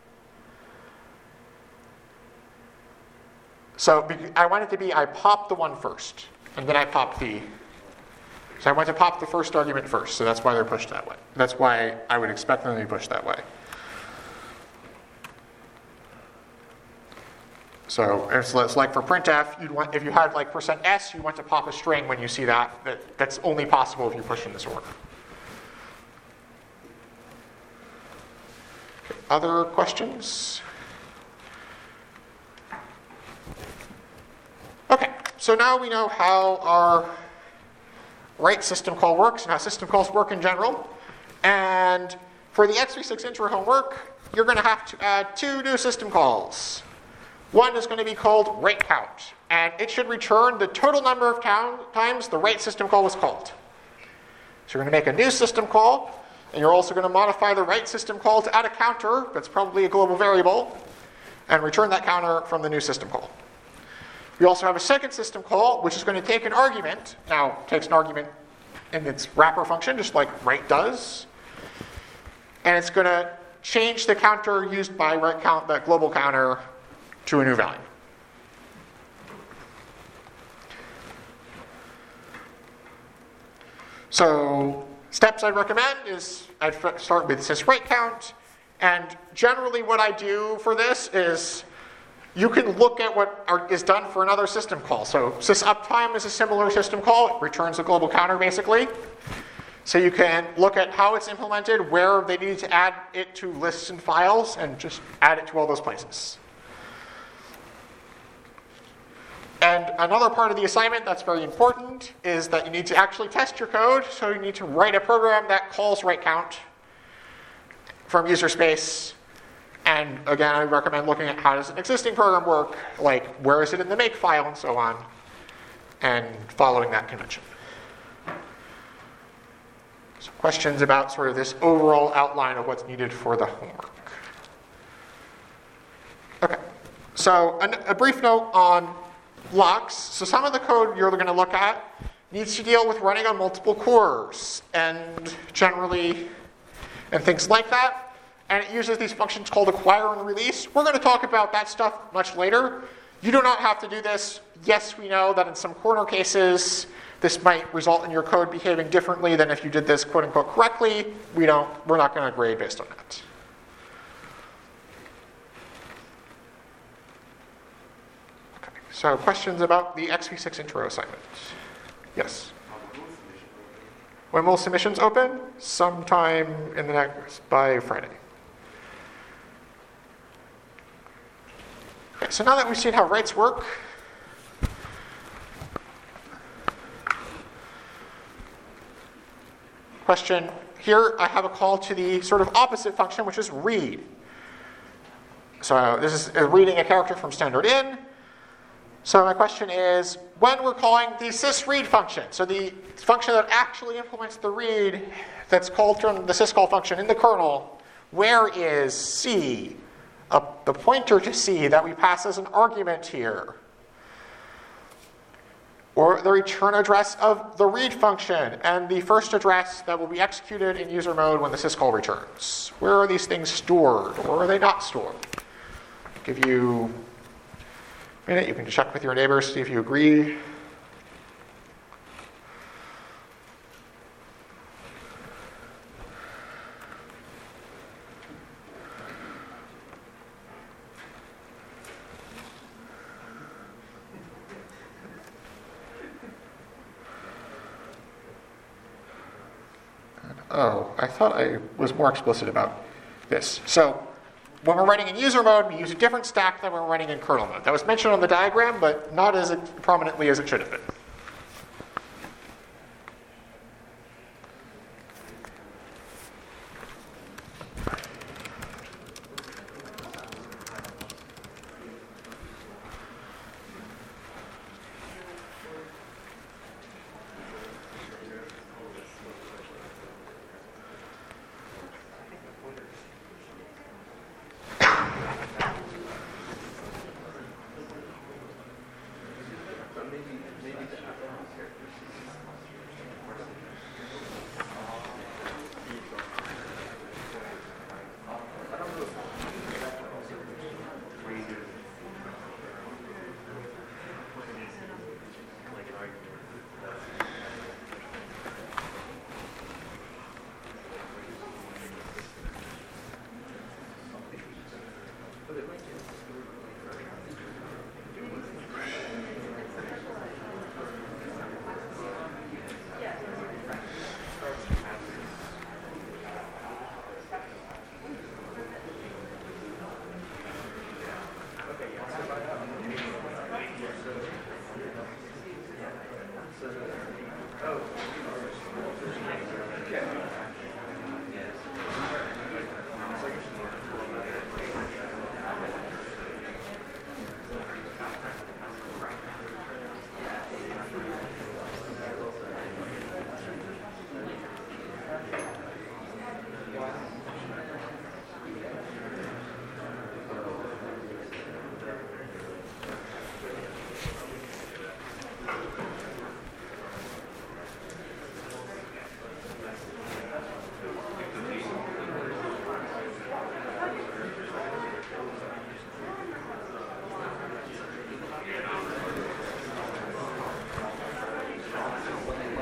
So be- I want it to be, I pop the one first, and then I pop the... So I want to pop the first argument first, so that's why they're pushed that way. That's why I would expect them to be pushed that way. So it's, it's like for printf, you'd want, if you had like percent %s, you want to pop a string when you see that. that. That's only possible if you push in this order. Okay, other questions? Okay, so now we know how our write system call works and how system calls work in general. And for the x v six intro homework, you're going to have to add two new system calls. One is going to be called write count, and it should return the total number of town, times the write system call was called. So you're going to make a new system call, and you're also going to modify the write system call to add a counter that's probably a global variable, and return that counter from the new system call. We also have a second system call, which is going to take an argument. Now, it takes an argument in its wrapper function, just like write does. And it's going to change the counter used by write count, that global counter, to a new value. So steps I'd recommend is I'd start with syswrite count. And generally what I do for this is you can look at what are, is done for another system call. So sysuptime is a similar system call. It returns a global counter, basically. So you can look at how it's implemented, where they need to add it to lists and files, and just add it to all those places. And another part of the assignment that's very important is that you need to actually test your code. So you need to write a program that calls write count from user space. And again, I recommend looking at how does an existing program work, like where is it in the make file and so on, and following that convention. So questions about sort of this overall outline of what's needed for the homework. Okay, so a, a brief note on locks. So some of the code you're going to look at needs to deal with running on multiple cores and generally, and things like that. And it uses these functions called acquire and release. We're going to talk about that stuff much later. You do not have to do this. Yes, we know that in some corner cases, this might result in your code behaving differently than if you did this quote unquote correctly. We don't, we're not going to grade based on that. Okay, so questions about the X V six intro assignment? Yes? When will submissions open? Sometime in the next, by Friday. Okay, so now that we've seen how writes work, question here, I have a call to the sort of opposite function, which is read. So this is reading a character from standard in. So my question is, when we're calling the sysread function, so the function that actually implements the read that's called from the syscall function in the kernel, where is C, uh, the pointer to C that we pass as an argument here? Or the return address of the read function and the first address that will be executed in user mode when the syscall returns. Where are these things stored, or are they not stored? I'll give you a minute. You can check with your neighbors, see if you agree. Oh, I thought I was more explicit about this. So when we're running in user mode, we use a different stack than when we're running in kernel mode. That was mentioned on the diagram, but not as prominently as it should have been.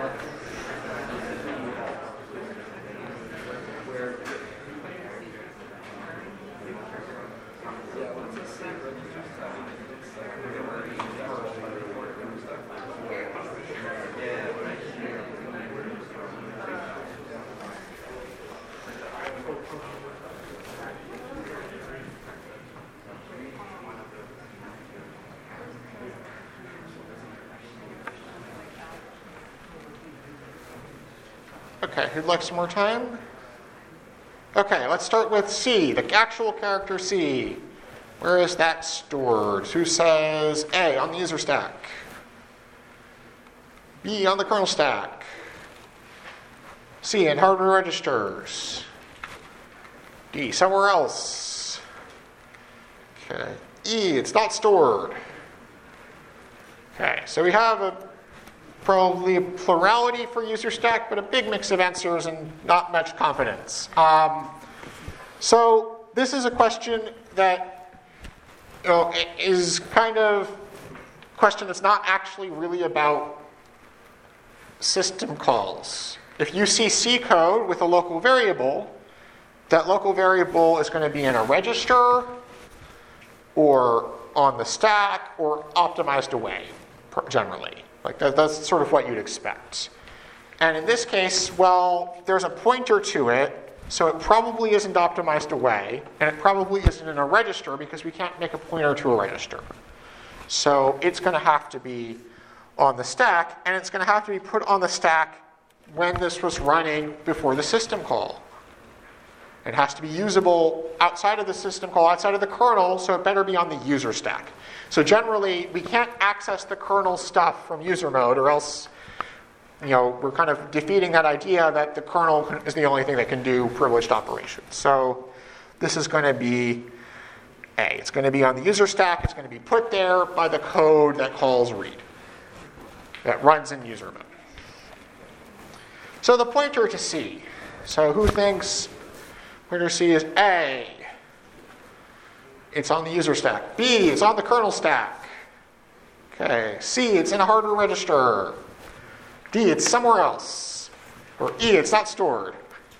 Okay, who'd like some more time? Okay, let's start with C, the actual character C. Where is that stored? Who says A on the user stack? B on the kernel stack? C in hardware registers? D somewhere else? Okay, E, it's not stored. Okay, so we have a probably a plurality for user stack, but a big mix of answers and not much confidence. Um, so this is a question that you know, is kind of a question that's not actually really about system calls. If you see C code with a local variable, that local variable is going to be in a register or on the stack or optimized away, generally. Like that, that's sort of what you'd expect. And in this case, well, there's a pointer to it, so it probably isn't optimized away, and it probably isn't in a register because we can't make a pointer to a register. So it's going to have to be on the stack, and it's going to have to be put on the stack when this was running before the system call. It has to be usable outside of the system call, outside of the kernel, so it better be on the user stack. So generally, we can't access the kernel stuff from user mode, or else you know, we're kind of defeating that idea that the kernel is the only thing that can do privileged operations. So this is going to be A. It's going to be on the user stack. It's going to be put there by the code that calls read, that runs in user mode. So the pointer to C. So who thinks pointer C is A? It's on the user stack. B, it's on the kernel stack. Okay, C, it's in a hardware register. D, it's somewhere else. Or E, it's not stored.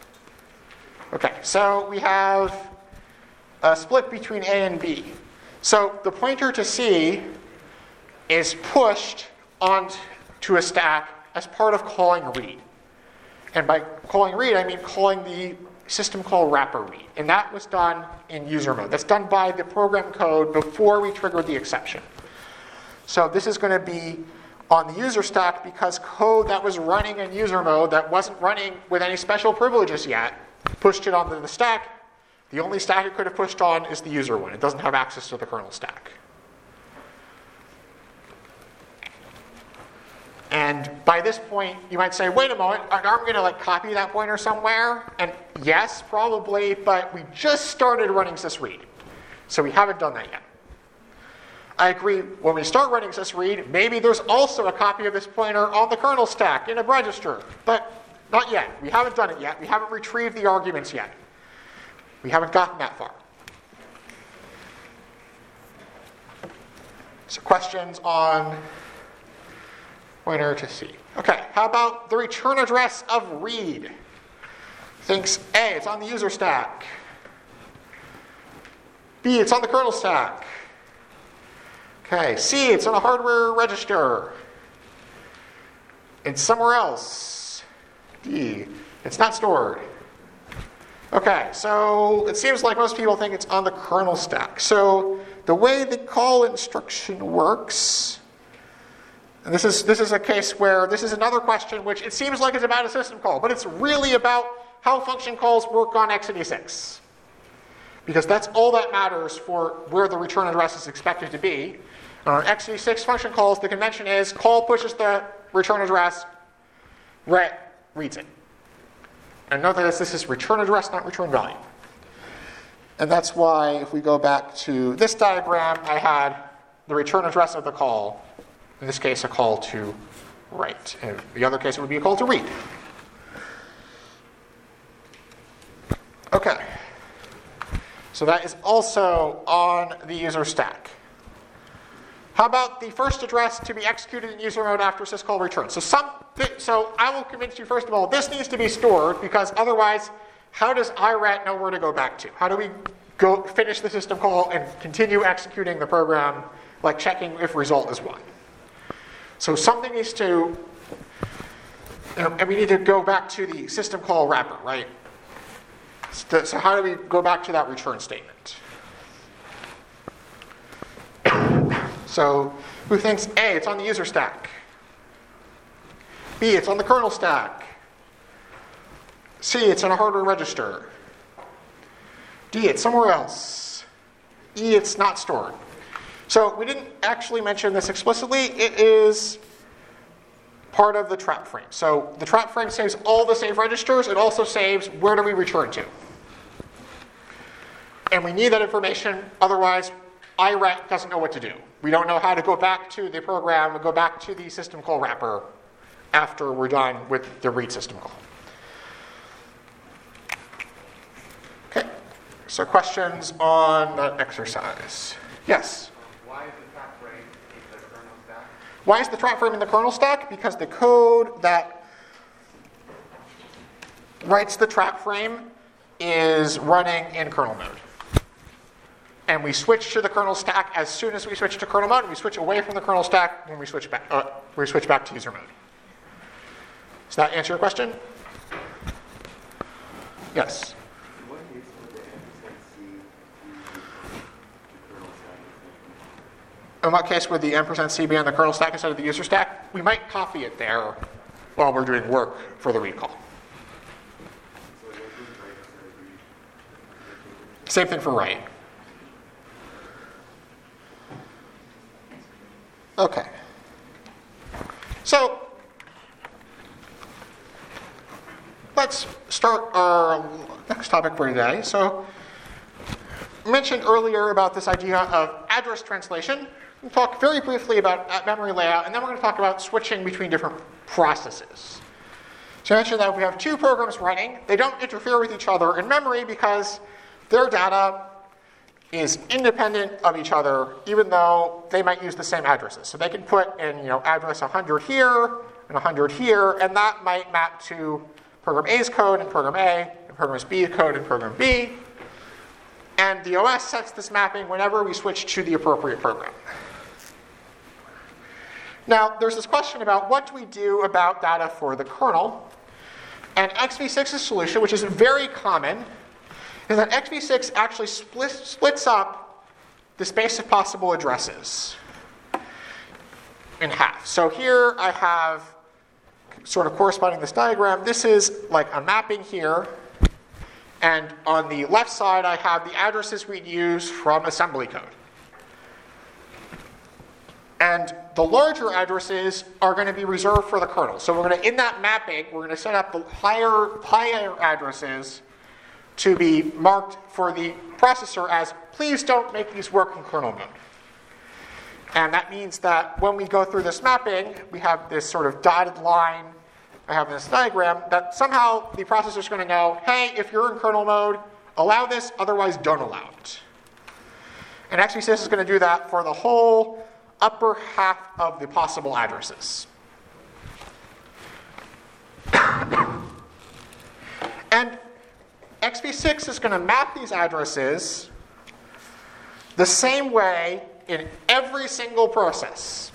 Okay, so we have a split between A and B. So the pointer to C is pushed onto a stack as part of calling read. And by calling read, I mean calling the system call wrapper read. And that was done in user mode. That's done by the program code before we triggered the exception. So this is going to be on the user stack because code that was running in user mode that wasn't running with any special privileges yet pushed it onto the stack. The only stack it could have pushed on is the user one. It doesn't have access to the kernel stack. And by this point, you might say, wait a moment, aren't we going to like copy that pointer somewhere? And yes, probably, but we just started running sysread. So we haven't done that yet. I agree, when we start running sysread, maybe there's also a copy of this pointer on the kernel stack in a register, but not yet. We haven't done it yet. We haven't retrieved the arguments yet. We haven't gotten that far. So questions on pointer to C. Okay, how about the return address of read? Thinks A, it's on the user stack. B, it's on the kernel stack. Okay, C, it's on a hardware register. It's somewhere else. D, it's not stored. Okay, so it seems like most people think it's on the kernel stack. So the way the call instruction works, and this is this is a case where this is another question which it seems like it's about a system call, but it's really about how function calls work on x eighty-six. Because that's all that matters for where the return address is expected to be. And on x eighty-six function calls, the convention is call pushes the return address, ret reads it. And note that this is return address, not return value. And that's why if we go back to this diagram, I had the return address of the call. In this case, a call to write. In the other case, it would be a call to read. Okay. So that is also on the user stack. How about the first address to be executed in user mode after syscall returns? So, some, so I will convince you, first of all, this needs to be stored, because otherwise, how does I RAT know where to go back to? How do we go finish the system call and continue executing the program, like checking if result is one? So something needs to, you know, and we need to go back to the system call wrapper, right? So, so how do we go back to that return statement? So who thinks A, it's on the user stack? B, it's on the kernel stack. C, it's in a hardware register. D, it's somewhere else. E, it's not stored. So we didn't actually mention this explicitly. It is part of the trap frame. So the trap frame saves all the save registers. It also saves where do we return to. And we need that information, otherwise I RAT doesn't know what to do. We don't know how to go back to the program, or go back to the system call wrapper after we're done with the read system call. Okay, so questions on that exercise? Yes? Why is the trap frame in the kernel stack? Why is the trap frame in the kernel stack? Because the code that writes the trap frame is running in kernel mode. And we switch to the kernel stack as soon as we switch to kernel mode, and we switch away from the kernel stack when we switch back, uh, we switch back to user mode. Does that answer your question? Yes? What is with the ampersand C the kernel stack? In what case would the ampersand C be on the kernel stack instead of the user stack? We might copy it there while we're doing work for the read call. So what is right instead of read? Same thing for write. Okay. So let's start our next topic for today. So I mentioned earlier about this idea of address translation. We'll talk very briefly about memory layout, and then we're going to talk about switching between different processes. So I mentioned that we have two programs running. They don't interfere with each other in memory because their data is independent of each other, even though they might use the same addresses. So they can put in, you know, address one hundred here and one hundred here, and that might map to program A's code and program A, and program B's code and program B. And the O S sets this mapping whenever we switch to the appropriate program. Now, there's this question about what do we do about data for the kernel? And X V six's solution, which is very common, is that X V six actually split, splits up the space of possible addresses in half. So here I have, sort of corresponding this diagram, this is like a mapping here. And on the left side, I have the addresses we'd use from assembly code. And the larger addresses are going to be reserved for the kernel. So we're going to, in that mapping, we're going to set up the higher, higher addresses to be marked for the processor as, please don't make these work in kernel mode. And that means that when we go through this mapping, we have this sort of dotted line, I have this diagram, that somehow the processor is going to know, hey, if you're in kernel mode, allow this, otherwise don't allow it. And X V six is going to do that for the whole upper half of the possible addresses. And X V six is going to map these addresses the same way in every single process.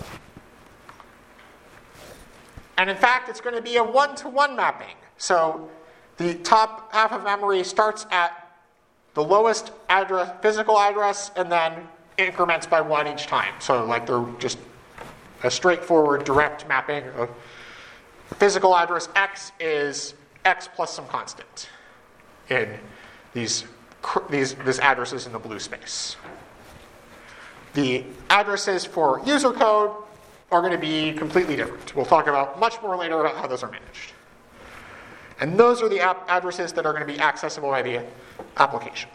And in fact, it's going to be a one-to-one mapping. So the top half of memory starts at the lowest address, physical address, and then increments by one each time. So like they're just a straightforward direct mapping of physical address X is X plus some constant in these, these, these addresses in the blue space. The addresses for user code are going to be completely different. We'll talk about much more later about how those are managed. And those are the app addresses that are going to be accessible by the application.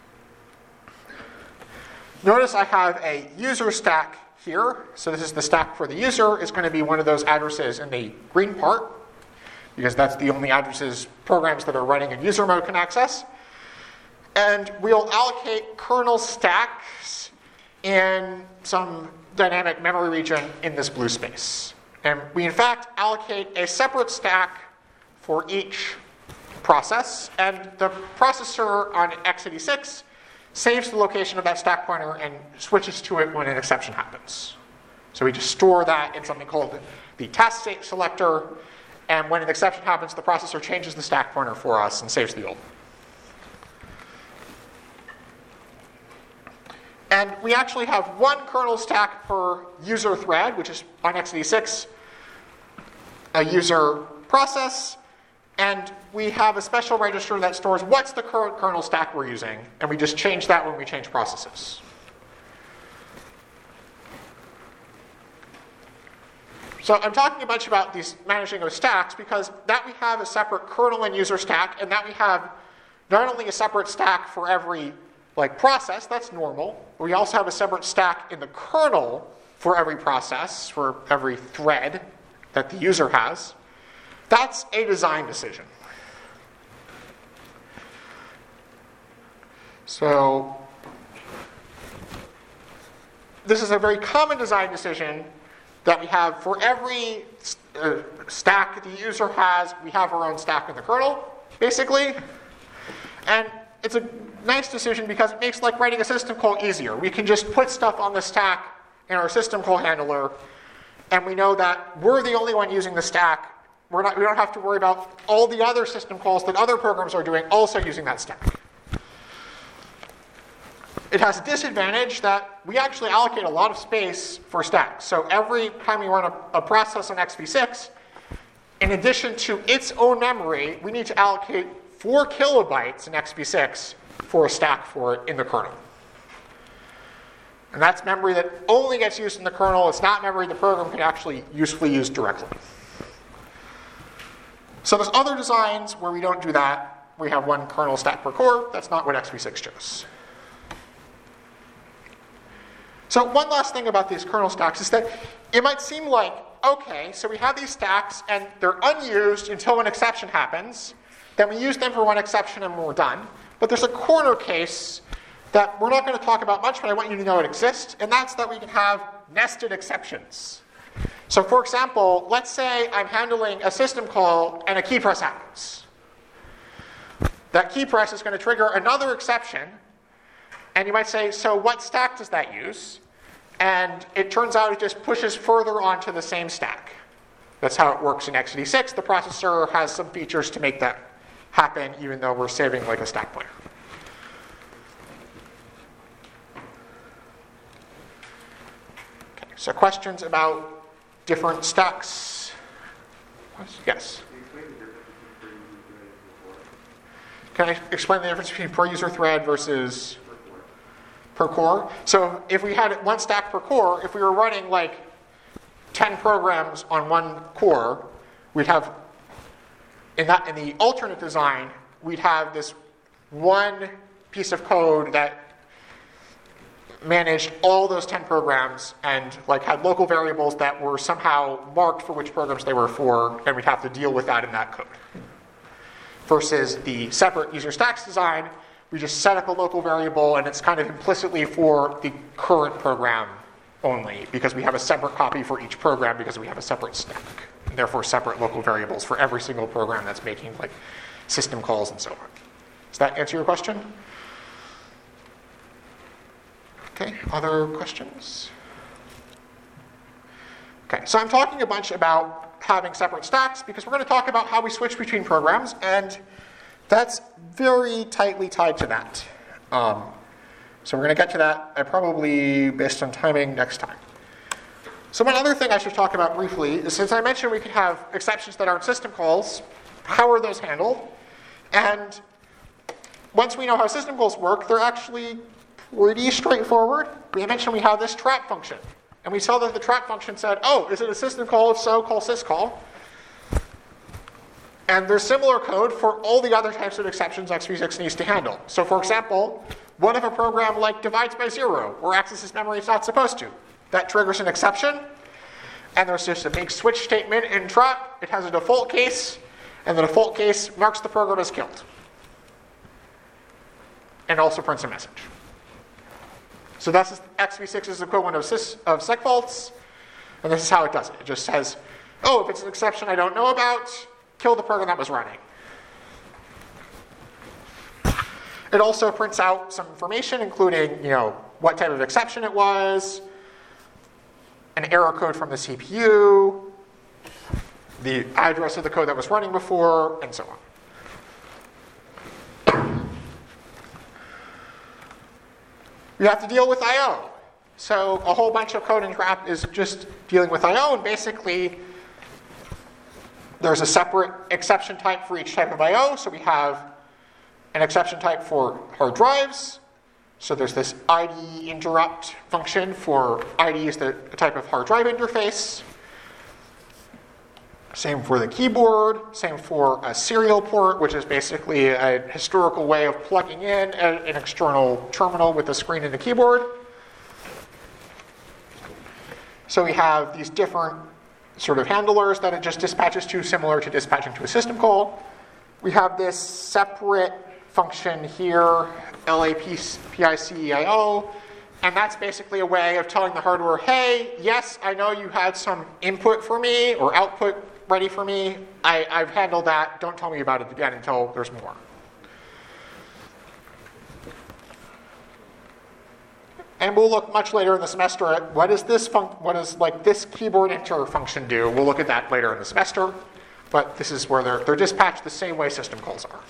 Notice I have a user stack here. So this is the stack for the user. It's going to be one of those addresses in the green part, because that's the only addresses programs that are running in user mode can access. And we'll allocate kernel stacks in some dynamic memory region in this blue space. And we, in fact, allocate a separate stack for each process, and the processor on x eighty-six saves the location of that stack pointer and switches to it when an exception happens. So we just store that in something called the task state selector, and when an exception happens, the processor changes the stack pointer for us and saves the old. And we actually have one kernel stack per user thread, which is on x eighty-six, a user process, and we have a special register that stores what's the current kernel stack we're using, and we just change that when we change processes. So I'm talking a bunch about these managing of stacks because that we have a separate kernel and user stack, and that we have not only a separate stack for every like process, that's normal, but we also have a separate stack in the kernel for every process, for every thread that the user has. That's a design decision. So this is a very common design decision that we have for every uh, stack the user has. We have our own stack in the kernel, basically. And it's a nice decision because it makes like writing a system call easier. We can just put stuff on the stack in our system call handler, and we know that we're the only one using the stack. We're not, we don't have to worry about all the other system calls that other programs are doing also using that stack. It has a disadvantage that we actually allocate a lot of space for stacks. So every time we run a, a process on x eighty-six, in addition to its own memory, we need to allocate four kilobytes in x eighty-six for a stack for it in the kernel. And that's memory that only gets used in the kernel. It's not memory the program can actually usefully use directly. So there's other designs where we don't do that. We have one kernel stack per core. That's not what x eighty-six chose. So one last thing about these kernel stacks is that it might seem like, okay, so we have these stacks and they're unused until an exception happens. Then we use them for one exception and we're done. But there's a corner case that we're not going to talk about much, but I want you to know it exists, and that's that we can have nested exceptions. So for example, let's say I'm handling a system call and a key press happens. That key press is going to trigger another exception, and you might say, so what stack does that use? And it turns out it just pushes further onto the same stack. That's how it works in x eighty-six. The processor has some features to make that happen, even though we're saving like a stack pointer. Okay, so questions about different stacks? Yes? Can I explain the difference between per user thread versus per core? So if we had one stack per core, if we were running like ten programs on one core, we'd have, in that in the alternate design, we'd have this one piece of code that managed all those ten programs and like had local variables that were somehow marked for which programs they were for, and we'd have to deal with that in that code. Versus the separate user stacks design, we just set up a local variable and it's kind of implicitly for the current program only, because we have a separate copy for each program because we have a separate stack, and therefore separate local variables for every single program that's making like system calls and so on. Does that answer your question? Okay, other questions? Okay, so I'm talking a bunch about having separate stacks because we're going to talk about how we switch between programs, and that's very tightly tied to that. Um, so we're going to get to that, uh, probably based on timing, next time. So one other thing I should talk about briefly is, since I mentioned we could have exceptions that aren't system calls, how are those handled? And once we know how system calls work, they're actually pretty straightforward. We mentioned we have this trap function. And we saw that the trap function said, oh, is it a system call? If so, call syscall. And there's similar code for all the other types of exceptions x eighty-six needs to handle. So for example, what if a program like divides by zero, or accesses memory it's not supposed to? That triggers an exception, and there's just a big switch statement in trap. It has a default case, and the default case marks the program as killed. And also prints a message. So that's x v six's equivalent of, sys, of segfaults, and this is how it does it. It just says, oh, if it's an exception I don't know about, kill the program that was running. It also prints out some information, including, you know, what type of exception it was, an error code from the C P U, the address of the code that was running before, and so on. You have to deal with I O. So a whole bunch of code in Trap is just dealing with I O, and basically there's a separate exception type for each type of I O. So we have an exception type for hard drives. So there's this I D interrupt function for I D is the type of hard drive interface. Same for the keyboard. Same for a serial port, which is basically a historical way of plugging in a, an external terminal with a screen and a keyboard. So we have these different sort of handlers that it just dispatches to, similar to dispatching to a system call. We have this separate function here, L A P I C E I O, and that's basically a way of telling the hardware, hey, yes, I know you had some input for me or output ready for me. I, I've handled that. Don't tell me about it again until there's more. And we'll look much later in the semester at what does this func- what does like this keyboard enter function do. We'll look at that later in the semester, but this is where they're they're dispatched the same way system calls are.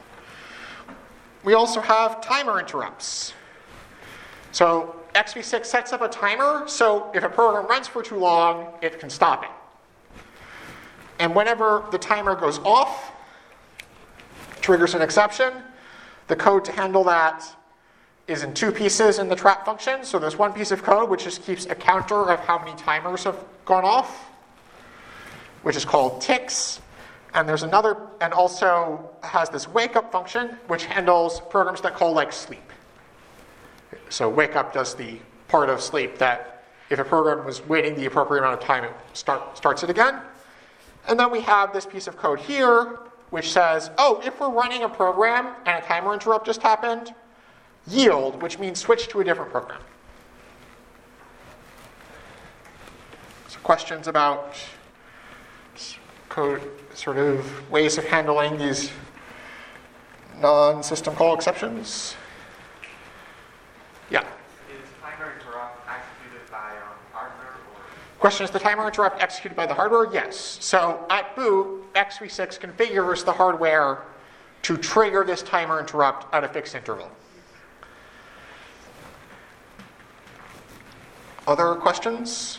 We also have timer interrupts. So x v six sets up a timer, so if a program runs for too long, it can stop it. And whenever the timer goes off, triggers an exception. The code to handle that is in two pieces in the trap function. So there's one piece of code which just keeps a counter of how many timers have gone off, which is called ticks. And there's another, and also has this wake up function, which handles programs that call like sleep. So wake up does the part of sleep that if a program was waiting the appropriate amount of time, it start, starts it again. And then we have this piece of code here, which says, oh, if we're running a program and a timer interrupt just happened, yield, which means switch to a different program. So questions about code, sort of ways of handling these non-system call exceptions? Yeah. Is timer interrupt executed by um, hardware or? Question, is the timer interrupt executed by the hardware? Yes. So at boot, x v six configures the hardware to trigger this timer interrupt at a fixed interval. Other questions?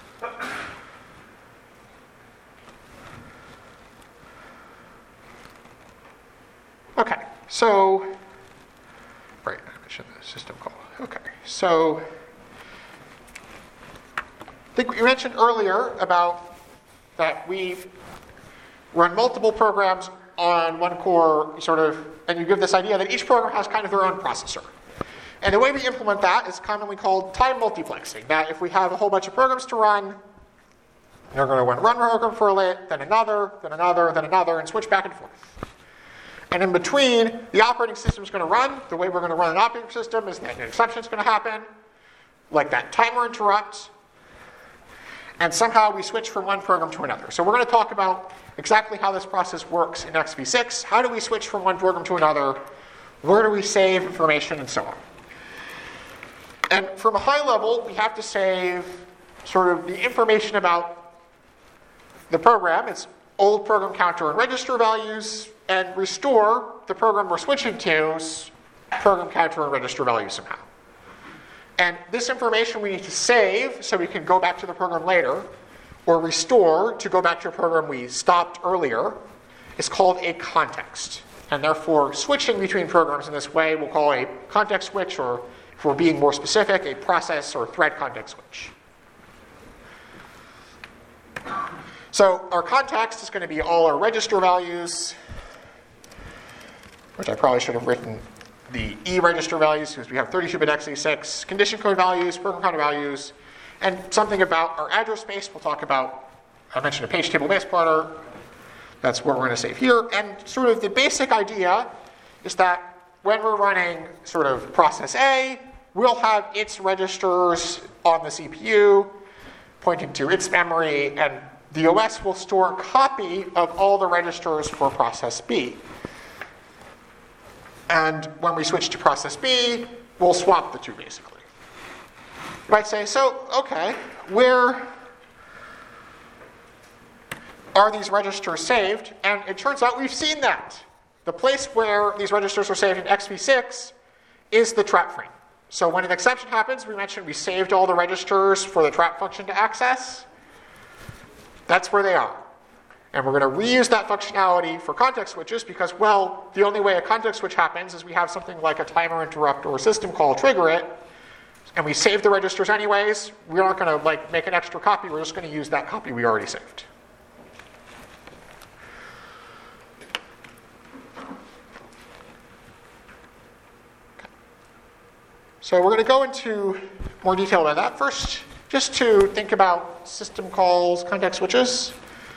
Okay, so, right, I mentioned the system call. Okay, so, I think we mentioned earlier about that we run multiple programs on one core, sort of, and you give this idea that each program has kind of their own processor. And the way we implement that is commonly called time multiplexing. That if we have a whole bunch of programs to run, they're going to run one program for a bit, then another, then another, then another, and switch back and forth. And in between, the operating system is going to run. The way we're going to run an operating system is that an exception is going to happen, like that timer interrupt, and somehow we switch from one program to another. So we're going to talk about exactly how this process works in x v six. How do we switch from one program to another? Where do we save information, and so on. And from a high level, we have to save sort of the information about the program, its old program counter and register values, and restore the program we're switching to's program counter and register values somehow. And this information we need to save so we can go back to the program later, or restore to go back to a program we stopped earlier, is called a context. And therefore, switching between programs in this way we'll call a context switch, or if we're being more specific, a process or thread context switch. So our context is going to be all our register values, which I probably should have written the E register values because we have thirty-two bit x eighty-six, condition code values, program counter values, and something about our address space. We'll talk about, I mentioned a page table base plotter. That's what we're going to save here. And sort of the basic idea is that when we're running sort of process A, will have its registers on the C P U pointing to its memory, and the O S will store a copy of all the registers for process B. And when we switch to process B, we'll swap the two basically. You might say, so, okay, where are these registers saved? And it turns out we've seen that. The place where these registers are saved in X V six is the trap frame. So when an exception happens, we mentioned we saved all the registers for the trap function to access. That's where they are. And we're going to reuse that functionality for context switches because, well, the only way a context switch happens is we have something like a timer interrupt or a system call trigger it, and we save the registers anyways. We're not going to like make an extra copy. We're just going to use that copy we already saved. So we're going to go into more detail about that. First, just to think about system calls, context switches.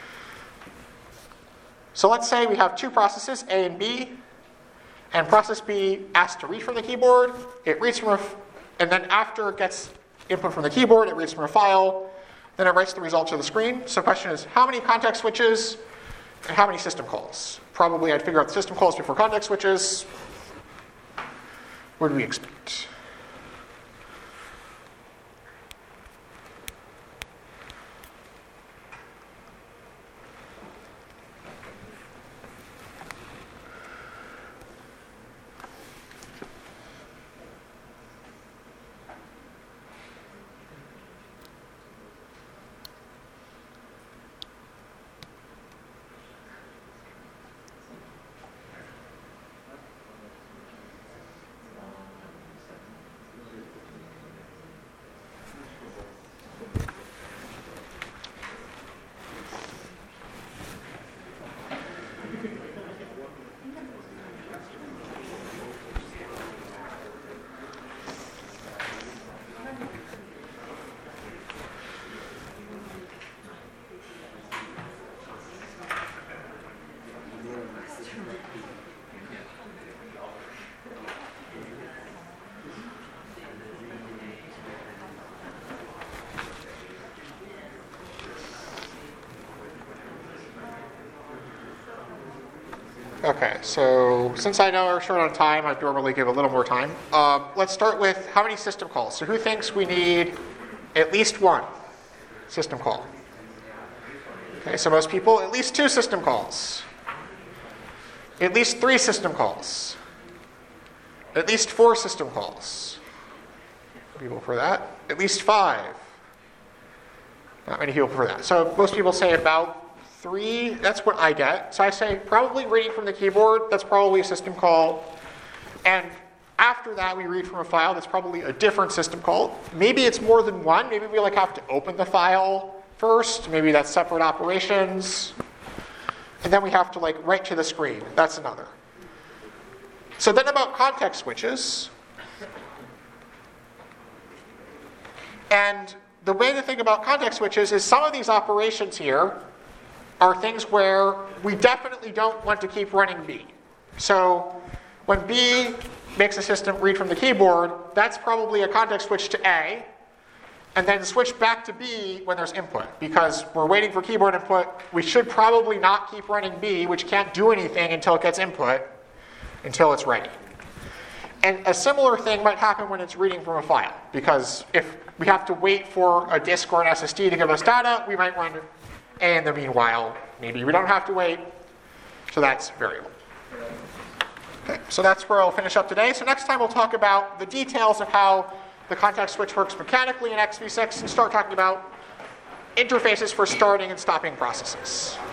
So let's say we have two processes, A and B, and process B asks to read from the keyboard. It reads from a, and then after it gets input from the keyboard, it reads from a file. Then it writes the result to the screen. So the question is, how many context switches and how many system calls? Probably I'd figure out the system calls before context switches. What do we expect? Okay, so since I know we're short on time, I'd normally give a little more time. Um, let's start with how many system calls. So who thinks we need at least one system call? Okay, so most people, at least two system calls. At least three system calls. At least four system calls. People for that. At least five. Not many people for that. So most people say about three, that's what I get. So I say probably reading from the keyboard, that's probably a system call. And after that, we read from a file, that's probably a different system call. Maybe it's more than one. Maybe we like have to open the file first. Maybe that's separate operations. And then we have to like write to the screen. That's another. So then about context switches. And the way to think about context switches is some of these operations here are things where we definitely don't want to keep running B. So when B makes a system read from the keyboard, that's probably a context switch to A, and then switch back to B when there's input. Because we're waiting for keyboard input, we should probably not keep running B, which can't do anything until it gets input, until it's ready. And a similar thing might happen when it's reading from a file, because if we have to wait for a disk or an S S D to give us data, we might run A in the meanwhile. Maybe we don't have to wait. So that's variable. Okay, so that's where I'll finish up today. So next time we'll talk about the details of how the context switch works mechanically in X V six and start talking about interfaces for starting and stopping processes.